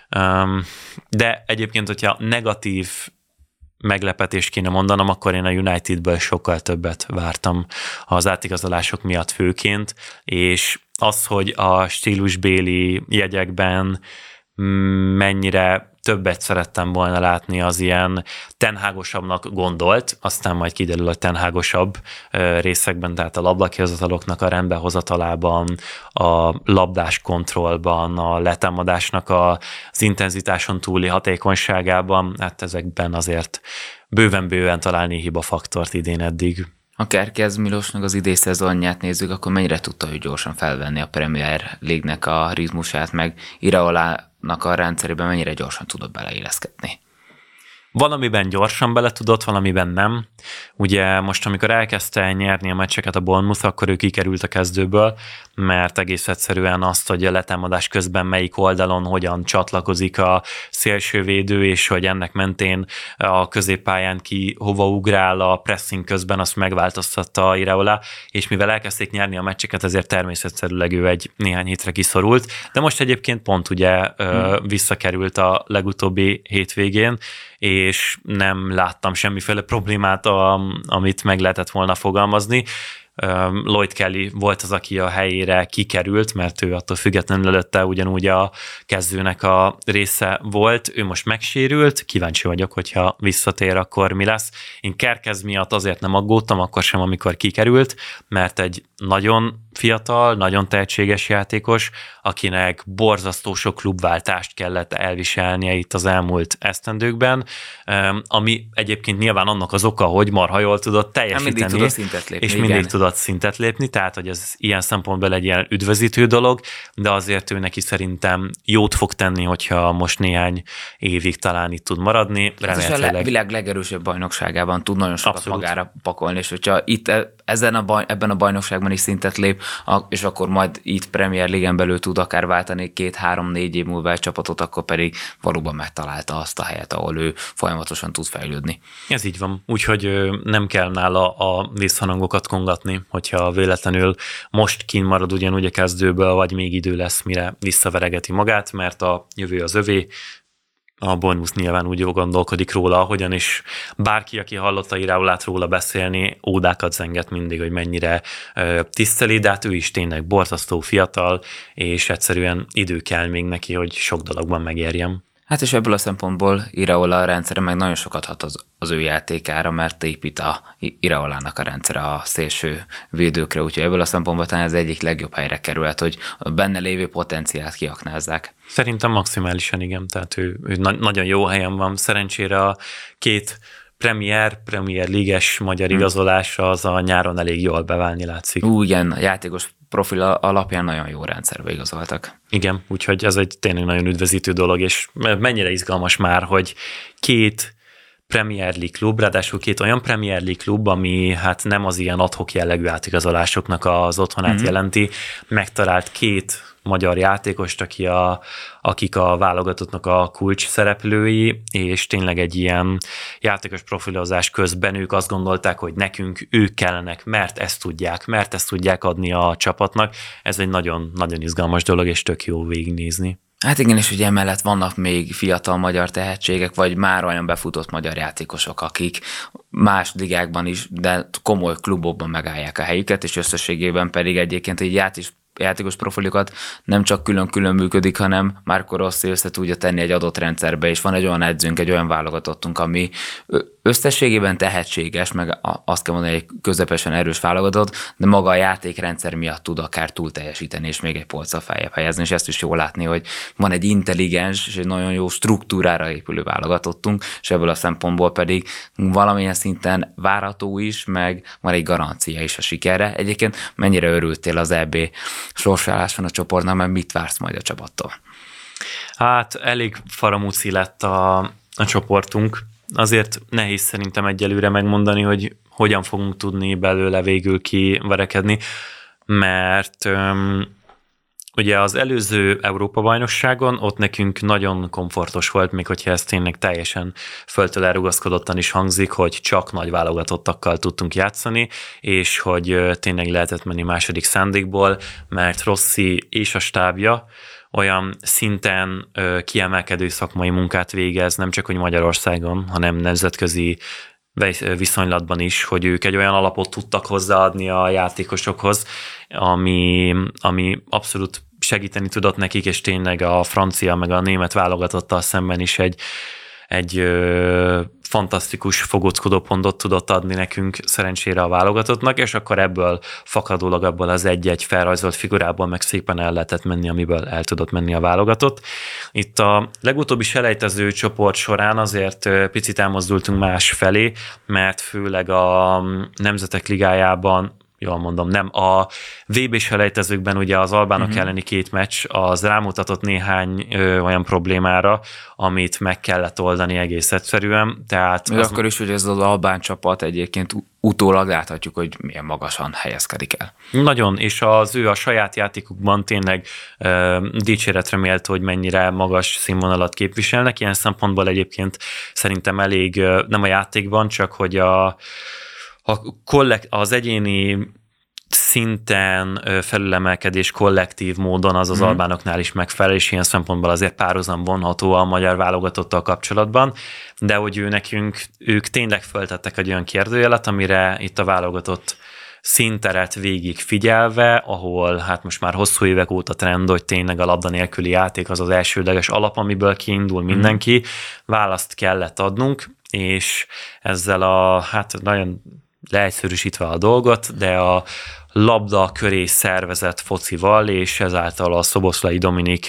De egyébként, hogyha negatív meglepetést kéne mondanom, akkor én a Unitedből sokkal többet vártam az átigazolások miatt főként, és az, hogy a stílusbéli jegyekben mennyire többet szerettem volna látni az ilyen tenhágosabbnak gondolt, aztán majd kiderül a tenhágosabb részekben, tehát a labdakihozataloknak a rendbehozatalában, a labdás kontrollban, a letámadásnak az intenzitáson túli hatékonyságában, hát ezekben azért bőven-bőven találni hibafaktort idén eddig. Ha Kerkez Milosnak az idei szezonját nézzük, akkor mennyire tudta ő gyorsan felvenni a Premier League-nek a ritmusát, meg Iraolának a rendszerében mennyire gyorsan tudott beleilleszkedni? Valamiben gyorsan bele tudott, valamiben nem. Ugye most, amikor elkezdte nyerni a meccseket a Bournemouth, akkor ő kikerült a kezdőből, mert egész egyszerűen azt, hogy a letámadás közben melyik oldalon hogyan csatlakozik a szélsővédő, és hogy ennek mentén a középpályán ki hova ugrál a pressing közben, azt megváltoztatta Iraola, és mivel elkezdték nyerni a meccseket, ezért természetszerűleg ő egy néhány hétre kiszorult, de most egyébként pont ugye hmm. visszakerült a legutóbbi hétvégén, és nem láttam semmiféle problémát, a, amit meg lehetett volna fogalmazni. Lloyd Kelly volt az, aki a helyére kikerült, mert ő attól függetlenül előtte ugyanúgy a kezdőnek a része volt. Ő most megsérült, kíváncsi vagyok, hogyha visszatér, akkor mi lesz. Én Kerkez miatt azért nem aggódtam, akkor sem, amikor kikerült, mert egy nagyon fiatal, nagyon tehetséges játékos, akinek borzasztó sok klubváltást kellett elviselnie itt az elmúlt esztendőkben, ami egyébként nyilván annak az oka, hogy marha jól tudott teljesíteni, mindig tudott szintet lépni, és igen. mindig tudott szintet lépni, tehát hogy ez ilyen szempontból egy ilyen üdvözítő dolog, de azért ő neki szerintem jót fog tenni, hogyha most néhány évig talán itt tud maradni. Ez is a le- világ legerősebb bajnokságában tud nagyon sokat Abszolút. magára pakolni, és hogyha itt ezen a baj, ebben a bajnokságban is szintet lép, és akkor majd itt Premier League-en belül tud akár váltani két-három-négy év múlva egy csapatot, akkor pedig valóban megtalálta azt a helyet, ahol ő folyamatosan tud fejlődni. Ez így van. Úgyhogy nem kell nála a visszhangokat kongatni, hogyha véletlenül most kint marad ugyanúgy a kezdőből, vagy még idő lesz, mire visszaveregeti magát, mert a jövő az övé. A Bournemouth nyilván úgy gondolkodik róla, ahogyan is bárki, aki hallotta Iraolát róla beszélni, ódákat zenget mindig, hogy mennyire ö, tiszteli, de hát ő is tényleg borzasztó fiatal, és egyszerűen idő kell még neki, hogy sok dologban megérjem. Hát és ebből a szempontból Iraola rendszere meg nagyon sokat hat az, az ő játékára, mert épít a Iraolának a rendszere a szélső védőkre, úgyhogy ebből a szempontból talán az egyik legjobb helyre kerülhet, hogy a benne lévő potenciált kiaknázzák. Szerintem maximálisan igen, tehát ő, ő na- nagyon jó helyen van. Szerencsére a két Premier, Premier League-es magyar hmm. igazolása az a nyáron elég jól beválni látszik. Ú, igen, a játékos profil alapján nagyon jó rendszerbe igazoltak. Igen, úgyhogy ez egy tényleg nagyon üdvözítő dolog, és mennyire izgalmas már, hogy két Premier League klub, ráadásul két olyan Premier League klub, ami hát nem az ilyen ad-hoc jellegű átigazolásoknak az otthonát mm-hmm. jelenti, megtalált két magyar játékost, aki a, akik a válogatottnak a kulcs szereplői, és tényleg egy ilyen játékos profilozás közben ők azt gondolták, hogy nekünk ők kellenek, mert ezt tudják, mert ezt tudják adni a csapatnak. Ez egy nagyon, nagyon izgalmas dolog, és tök jó végignézni. Hát igen, és ugye emellett vannak még fiatal magyar tehetségek, vagy már olyan befutott magyar játékosok, akik más ligákban is, de komoly klubokban megállják a helyüket, és összességében pedig egyébként egy játék játékos profiliokat nem csak külön-külön működik, hanem Marco Rossi össze tudja tenni egy adott rendszerbe, és van egy olyan edzőnk, egy olyan válogatottunk, ami összességében tehetséges, meg azt kell mondani, egy közepesen erős válogatott, de maga a játékrendszer miatt tud akár túl teljesíteni, és még egy polccal feljebb helyezni, és ezt is jól látni, hogy van egy intelligens és egy nagyon jó struktúrára épülő válogatottunk, és ebből a szempontból pedig valamilyen szinten várható is, meg van egy garancia is a sikerre. Egyébként mennyire örültél az é bé sorsáláson a csoportnál, mert mit vársz majd a csapattól? Hát elég faramúci lett a, a csoportunk. Azért nehéz szerintem egyelőre megmondani, hogy hogyan fogunk tudni belőle végül kiverekedni, mert öm, ugye az előző Európa-bajnokságon ott nekünk nagyon komfortos volt, még hogyha ez tényleg teljesen földtől elrugaszkodottan is hangzik, hogy csak nagy válogatottakkal tudtunk játszani, és hogy tényleg lehetett menni második szándékból, mert Rossi és a stábja olyan szinten ö, kiemelkedő szakmai munkát végez, nem csak hogy Magyarországon, hanem nemzetközi viszonylatban is, hogy ők egy olyan alapot tudtak hozzáadni a játékosokhoz, ami, ami abszolút segíteni tudott nekik, és tényleg a francia meg a német válogatottal szemben is egy, egy ö, fantasztikus fogóckodó pontot tudott adni nekünk szerencsére a válogatottnak, és akkor ebből fakadólag abból az egy-egy felrajzolt figurából meg szépen el lehetett menni, amiből el tudott menni a válogatott. Itt a legutóbbi selejtező csoport során azért picit elmozdultunk más felé, mert főleg a Nemzetek Ligájában, jól mondom, nem. A vé bé selejtezőkben ugye az albánok uh-huh. elleni két meccs az rámutatott néhány ö, olyan problémára, amit meg kellett oldani egész egyszerűen. Tehát az... akkor is, hogy ez az albán csapat egyébként utólag láthatjuk, hogy milyen magasan helyezkedik el. Nagyon, és az ő a saját játékukban tényleg ö, dicséretre méltó, hogy mennyire magas színvonalat képviselnek. Ilyen szempontból egyébként szerintem elég, nem a játékban, csak hogy a A kollekt, az egyéni szinten felülemelkedés kollektív módon az az mm. albánoknál is megfelel, és ilyen szempontból azért párhuzam vonható a magyar válogatottal kapcsolatban, de hogy ő nekünk, ők tényleg föltettek egy olyan kérdőjelet, amire itt a válogatott színteret végig figyelve, ahol hát most már hosszú évek óta trend, hogy tényleg a labda nélküli játék az az elsődleges alap, amiből kiindul mindenki, választ kellett adnunk, és ezzel a, hát nagyon leegyszerűsítve a dolgot, de a labda köré szervezett focival, és ezáltal a Szoboszlai Dominik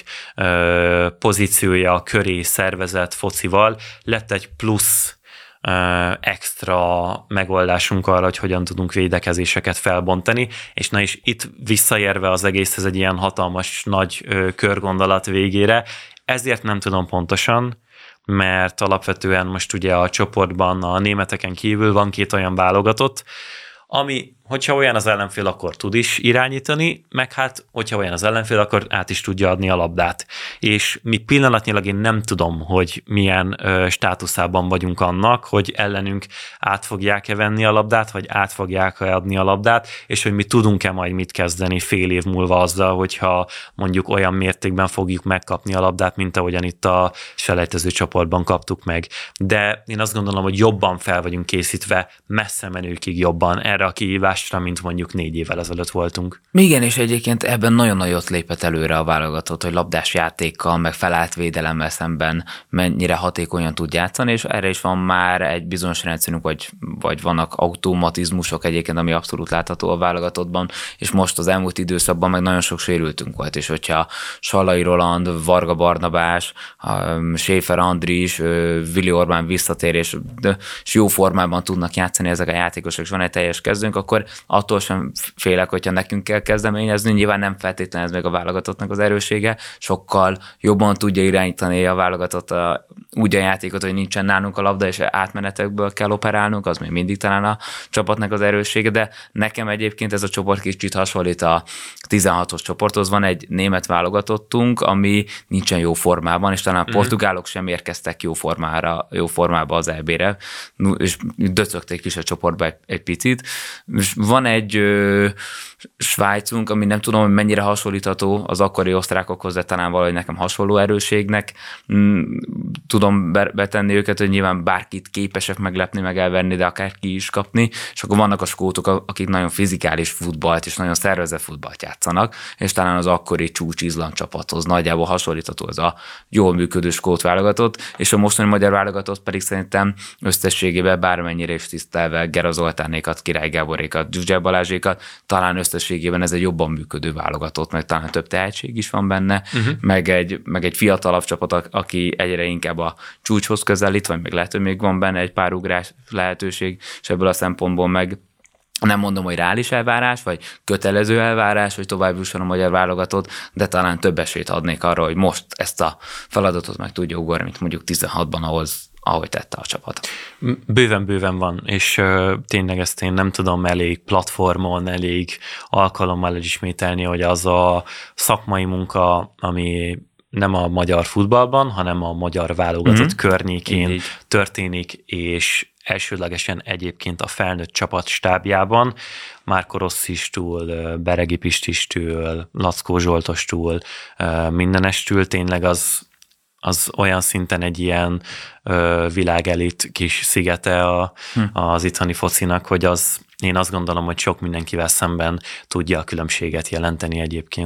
ö, pozíciója köré szervezett focival lett egy plusz ö, extra megoldásunk arra, hogy hogyan tudunk védekezéseket felbontani, és na is itt visszaérve az egész, ez egy ilyen hatalmas nagy ö, körgondolat végére, ezért nem tudom pontosan, mert alapvetően most ugye a csoportban a németeken kívül van két olyan válogatott, ami, hogyha olyan az ellenfél, akkor tud is irányítani, meg hát, hogyha olyan az ellenfél, akkor át is tudja adni a labdát. És mi pillanatnyilag én nem tudom, hogy milyen ö, státuszában vagyunk annak, hogy ellenünk át fogják-e venni a labdát, vagy át fogják-e adni a labdát, és hogy mi tudunk-e majd mit kezdeni fél év múlva azzal, hogyha mondjuk olyan mértékben fogjuk megkapni a labdát, mint ahogyan itt a selejtező csoportban kaptuk meg. De én azt gondolom, hogy jobban fel vagyunk készítve, messze menőkig jobban erre a kihívásra, mint mondjuk négy évvel ezelőtt voltunk. Igen, és egyébként ebben nagyon nagyot lépett előre a válogatott, hogy labdás játékkal, meg felállt védelemmel szemben mennyire hatékonyan tud játszani, és erre is van már egy bizonyos rendszerünk, vagy, vagy vannak automatizmusok egyébként, ami abszolút látható a válogatottban, és most az elmúlt időszakban meg nagyon sok sérültünk volt, és hogyha Sallai Roland, Varga Barnabás, Schäfer Andris, Vili Orbán visszatér, és, és jó formában tudnak játszani ezek a játékosok, és van egy teljes kezdőnk, akkor attól sem félek, hogyha nekünk kell kezdeményezni, nyilván nem feltétlenül ez meg a válogatottnak az erőssége, sokkal jobban tudja irányítani a válogatott a, úgy a játékot, hogy nincsen nálunk a labda, és átmenetekből kell operálnunk, az még mindig talán a csapatnak az erőssége, de nekem egyébként ez a csoport kicsit hasonlít a tizenhatos csoporthoz. Van egy német válogatottunk, ami nincsen jó formában, és talán a portugálok sem érkeztek jó formára, jó formába az é bé-re, és döcögték is a csoportba egy, egy picit. És van egy ö, Svájcunk, ami nem tudom, hogy mennyire hasonlítható az akkori osztrákokhoz, de talán valahogy nekem hasonló erősségnek mm, tudom betenni őket, hogy nyilván bárkit képesek meglepni, meg elverni, de akár ki is kapni, és akkor vannak a skótok, akik nagyon fizikális futballt és nagyon szervezett futballt játszanak, és talán az akkori csúcs Izland csapathoz nagyjából hasonlítható ez a jól működő skót válogatott, és a mostani magyar válogatott pedig szerintem összességében bármennyire is tisztelve Gera Zoltánékat, Király Gáborékat, Zsuzsák Balázsékat, talán összességében ez egy jobban működő válogatott, meg talán több tehetség is van benne, uh-huh. meg, egy, meg egy fiatalabb csapat, aki egyre inkább a csúcshoz közelít, vagy meg lehet, hogy még van benne egy pár ugrás lehetőség, és ebből a szempontból meg nem mondom, hogy reális elvárás, vagy kötelező elvárás, hogy tovább jusson a magyar válogatott, de talán több esélyt adnék arra, hogy most ezt a feladatot meg tudja ugorni, mint mondjuk tizenhatban, ahhoz ahogy tette a csapat. Bőven-bőven van, és uh, tényleg ezt én nem tudom elég platformon, elég alkalommal elismételni, hogy az a szakmai munka, ami nem a magyar futballban, hanem a magyar válogatott mm-hmm. környékén Így. történik, és elsődlegesen egyébként a felnőtt csapat stábjában, Márko Rosszistól, Beregi Pististől, Lackó Zsoltostól, mindenestől tényleg az az olyan szinten egy ilyen ö, világelit kis szigete a, hm. az itthoni focinak, hogy az, én azt gondolom, hogy sok mindenkivel szemben tudja a különbséget jelenteni egyébként.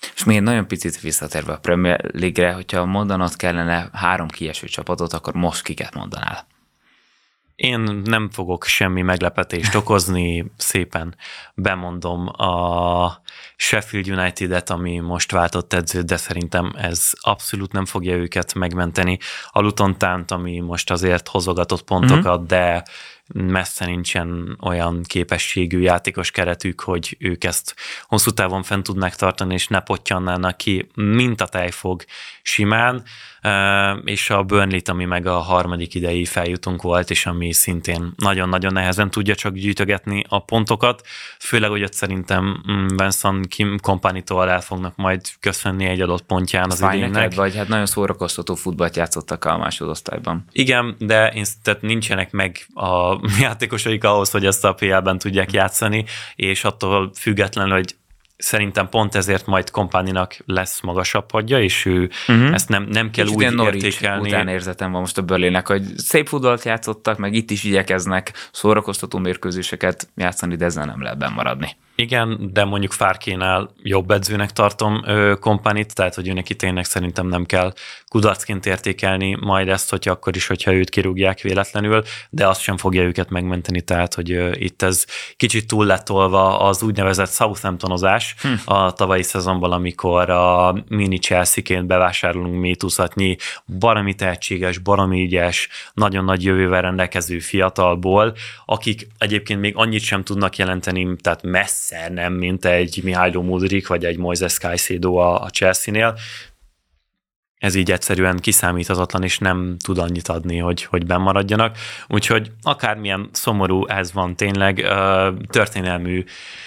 És még nagyon picit visszatérve a Premier League-re, hogyha mondanod kellene három kieső csapatot, akkor most kiket mondanál? Én nem fogok semmi meglepetést okozni, szépen bemondom a Sheffield United-et, ami most váltott edzőt, de szerintem ez abszolút nem fogja őket megmenteni. A Luton Town-t, ami most azért hozogatott pontokat, mm-hmm. de messze nincsen olyan képességű játékos keretük, hogy ők ezt hosszú távon fent tudnák tartani, és ne pottyannának ki, mint a tejfog simán, és a Burnley-t, ami meg a harmadik idei feljutunk volt, és ami szintén nagyon-nagyon nehezen tudja csak gyűjtögetni a pontokat, főleg, hogy ott szerintem Vincent Kompanytól el fognak majd köszönni egy adott pontján az idénynek. Neked, vagy hát nagyon szórakoztató futballt játszottak a másodosztályban. Igen, de én, tehát nincsenek meg a játékosaik ahhoz, hogy ezt a pé el-ben tudják játszani, és attól függetlenül, hogy szerintem pont ezért majd Kompanynak lesz magasabb padja, és ő uh-huh. ezt nem, nem kell úgy értékelni. Utánérzetem van most a Burnleynek, hogy szép futballt játszottak, meg itt is igyekeznek szórakoztató mérkőzéseket játszani, de ezzel nem lehet bennmaradni. Igen, de mondjuk Fárkénál jobb edzőnek tartom Kompanyt, tehát hogy őnek itt tényleg szerintem nem kell kudarcként értékelni majd ezt, hogy akkor is, hogyha őt kirúgják véletlenül, de azt sem fogja őket megmenteni, tehát hogy itt ez kicsit túl lett tolva az úgynevezett Southamptonozás hm. a tavalyi szezonban, amikor a mini Chelsea-ként bevásárolunk métuszatnyi baromi tehetséges, baromi ügyes, nagyon nagy jövővel rendelkező fiatalból, akik egyébként még annyit sem tudnak jelenteni, tehát messze nem, mint egy Mihailo Mudryk vagy egy Moises Caicedo a, a Chelsea-nél. Ez így egyszerűen kiszámíthatatlan, és nem tud annyit adni, hogy, hogy bennmaradjanak. Úgyhogy akármilyen szomorú ez van tényleg, történelmű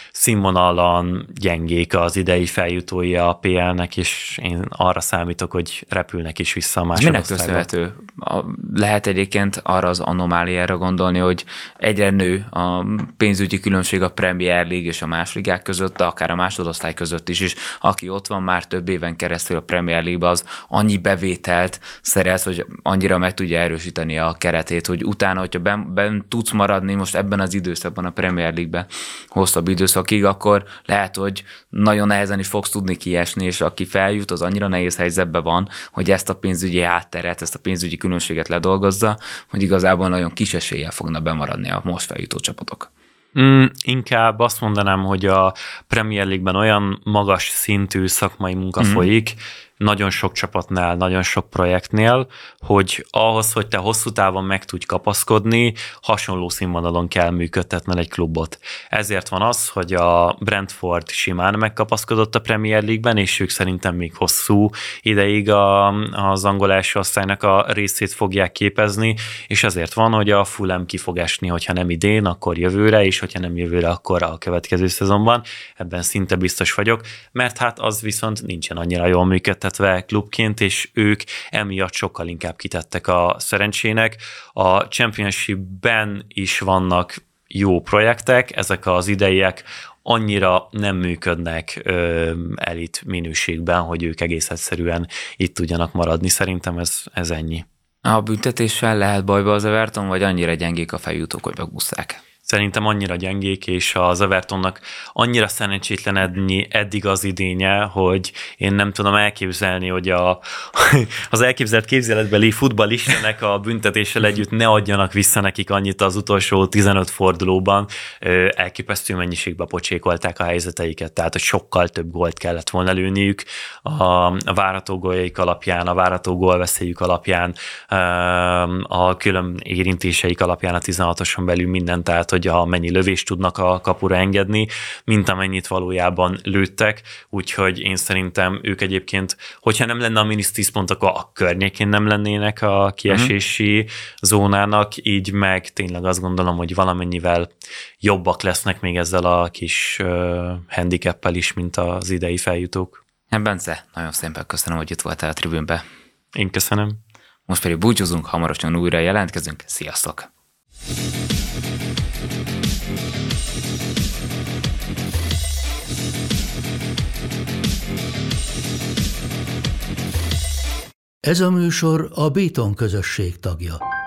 színvonalon gyengék az idei feljutói a pé el-nek, és én arra számítok, hogy repülnek is vissza a másodosztályba. Minek köszönhető? Lehet egyébként arra az anomáliára gondolni, hogy egyre nő a pénzügyi különbség a Premier League és a más ligák között, de akár a másodosztály között is, és aki ott van már több éven keresztül a Premier League-ben, az annyi bevételt szerez, hogy annyira meg tudja erősíteni a keretét, hogy utána, hogyha ben, ben tudsz maradni most ebben az időszakban a Premier League-ben hosszabb időszakig, akkor lehet, hogy nagyon nehezen is fogsz tudni kiesni, és aki feljut, az annyira nehéz helyzetben van, hogy ezt a pénzügyi hátteret, ezt a pénzügyi különbséget ledolgozza, hogy igazából nagyon kis eséllyel fogna bemaradni a most feljutó csapatok. Mm, inkább azt mondanám, hogy a Premier League-ben olyan magas szintű szakmai munka mm-hmm. folyik, nagyon sok csapatnál, nagyon sok projektnél, hogy ahhoz, hogy te hosszú távon meg tudj kapaszkodni, hasonló színvonalon kell működtetned egy klubot. Ezért van az, hogy a Brentford simán megkapaszkodott a Premier League-ben, és ők szerintem még hosszú ideig a, az angol első osztálynak a részét fogják képezni, és ezért van, hogy a Fulham ki fog esni, hogyha nem idén, akkor jövőre, és hogyha nem jövőre, akkor a következő szezonban. Ebben szinte biztos vagyok, mert hát az viszont nincsen annyira jól működtetve klubként, és ők emiatt sokkal inkább kitettek a szerencsének. A Championship-ben is vannak jó projektek, ezek az ideiek annyira nem működnek ö, elit minőségben, hogy ők egész egyszerűen itt tudjanak maradni. Szerintem ez, ez ennyi. A büntetéssel lehet bajba az Everton, vagy annyira gyengék a feljutók, hogy megbusszák? Szerintem annyira gyengék, és az Evertonnak annyira szerencsétlen eddig az idénye, hogy én nem tudom elképzelni, hogy a, az elképzelt képzeletbeli futballistenek a büntetéssel együtt ne adjanak vissza nekik annyit az utolsó tizenöt fordulóban. Elképesztő mennyiségben pocsékolták a helyzeteiket, tehát hogy sokkal több gólt kellett volna lőniük a várható góljaik alapján, a várható gólveszélyük alapján, a külön érintéseik alapján a tizenhatoson belül minden, tehát hogy a mennyi lövést tudnak a kapura engedni, mint amennyit valójában lőttek, úgyhogy én szerintem ők egyébként, hogyha nem lenne a mínusz tíz pont, akkor a környékén nem lennének a kiesési uh-huh. zónának, így meg tényleg azt gondolom, hogy valamennyivel jobbak lesznek még ezzel a kis uh, handicappel is, mint az idei feljutók. Bence, nagyon szépen köszönöm, hogy itt voltál a tribünbe. Én köszönöm. Most pedig búcsúzunk, hamarosan újra jelentkezünk. Sziasztok! Ez a műsor a Béton közösség tagja.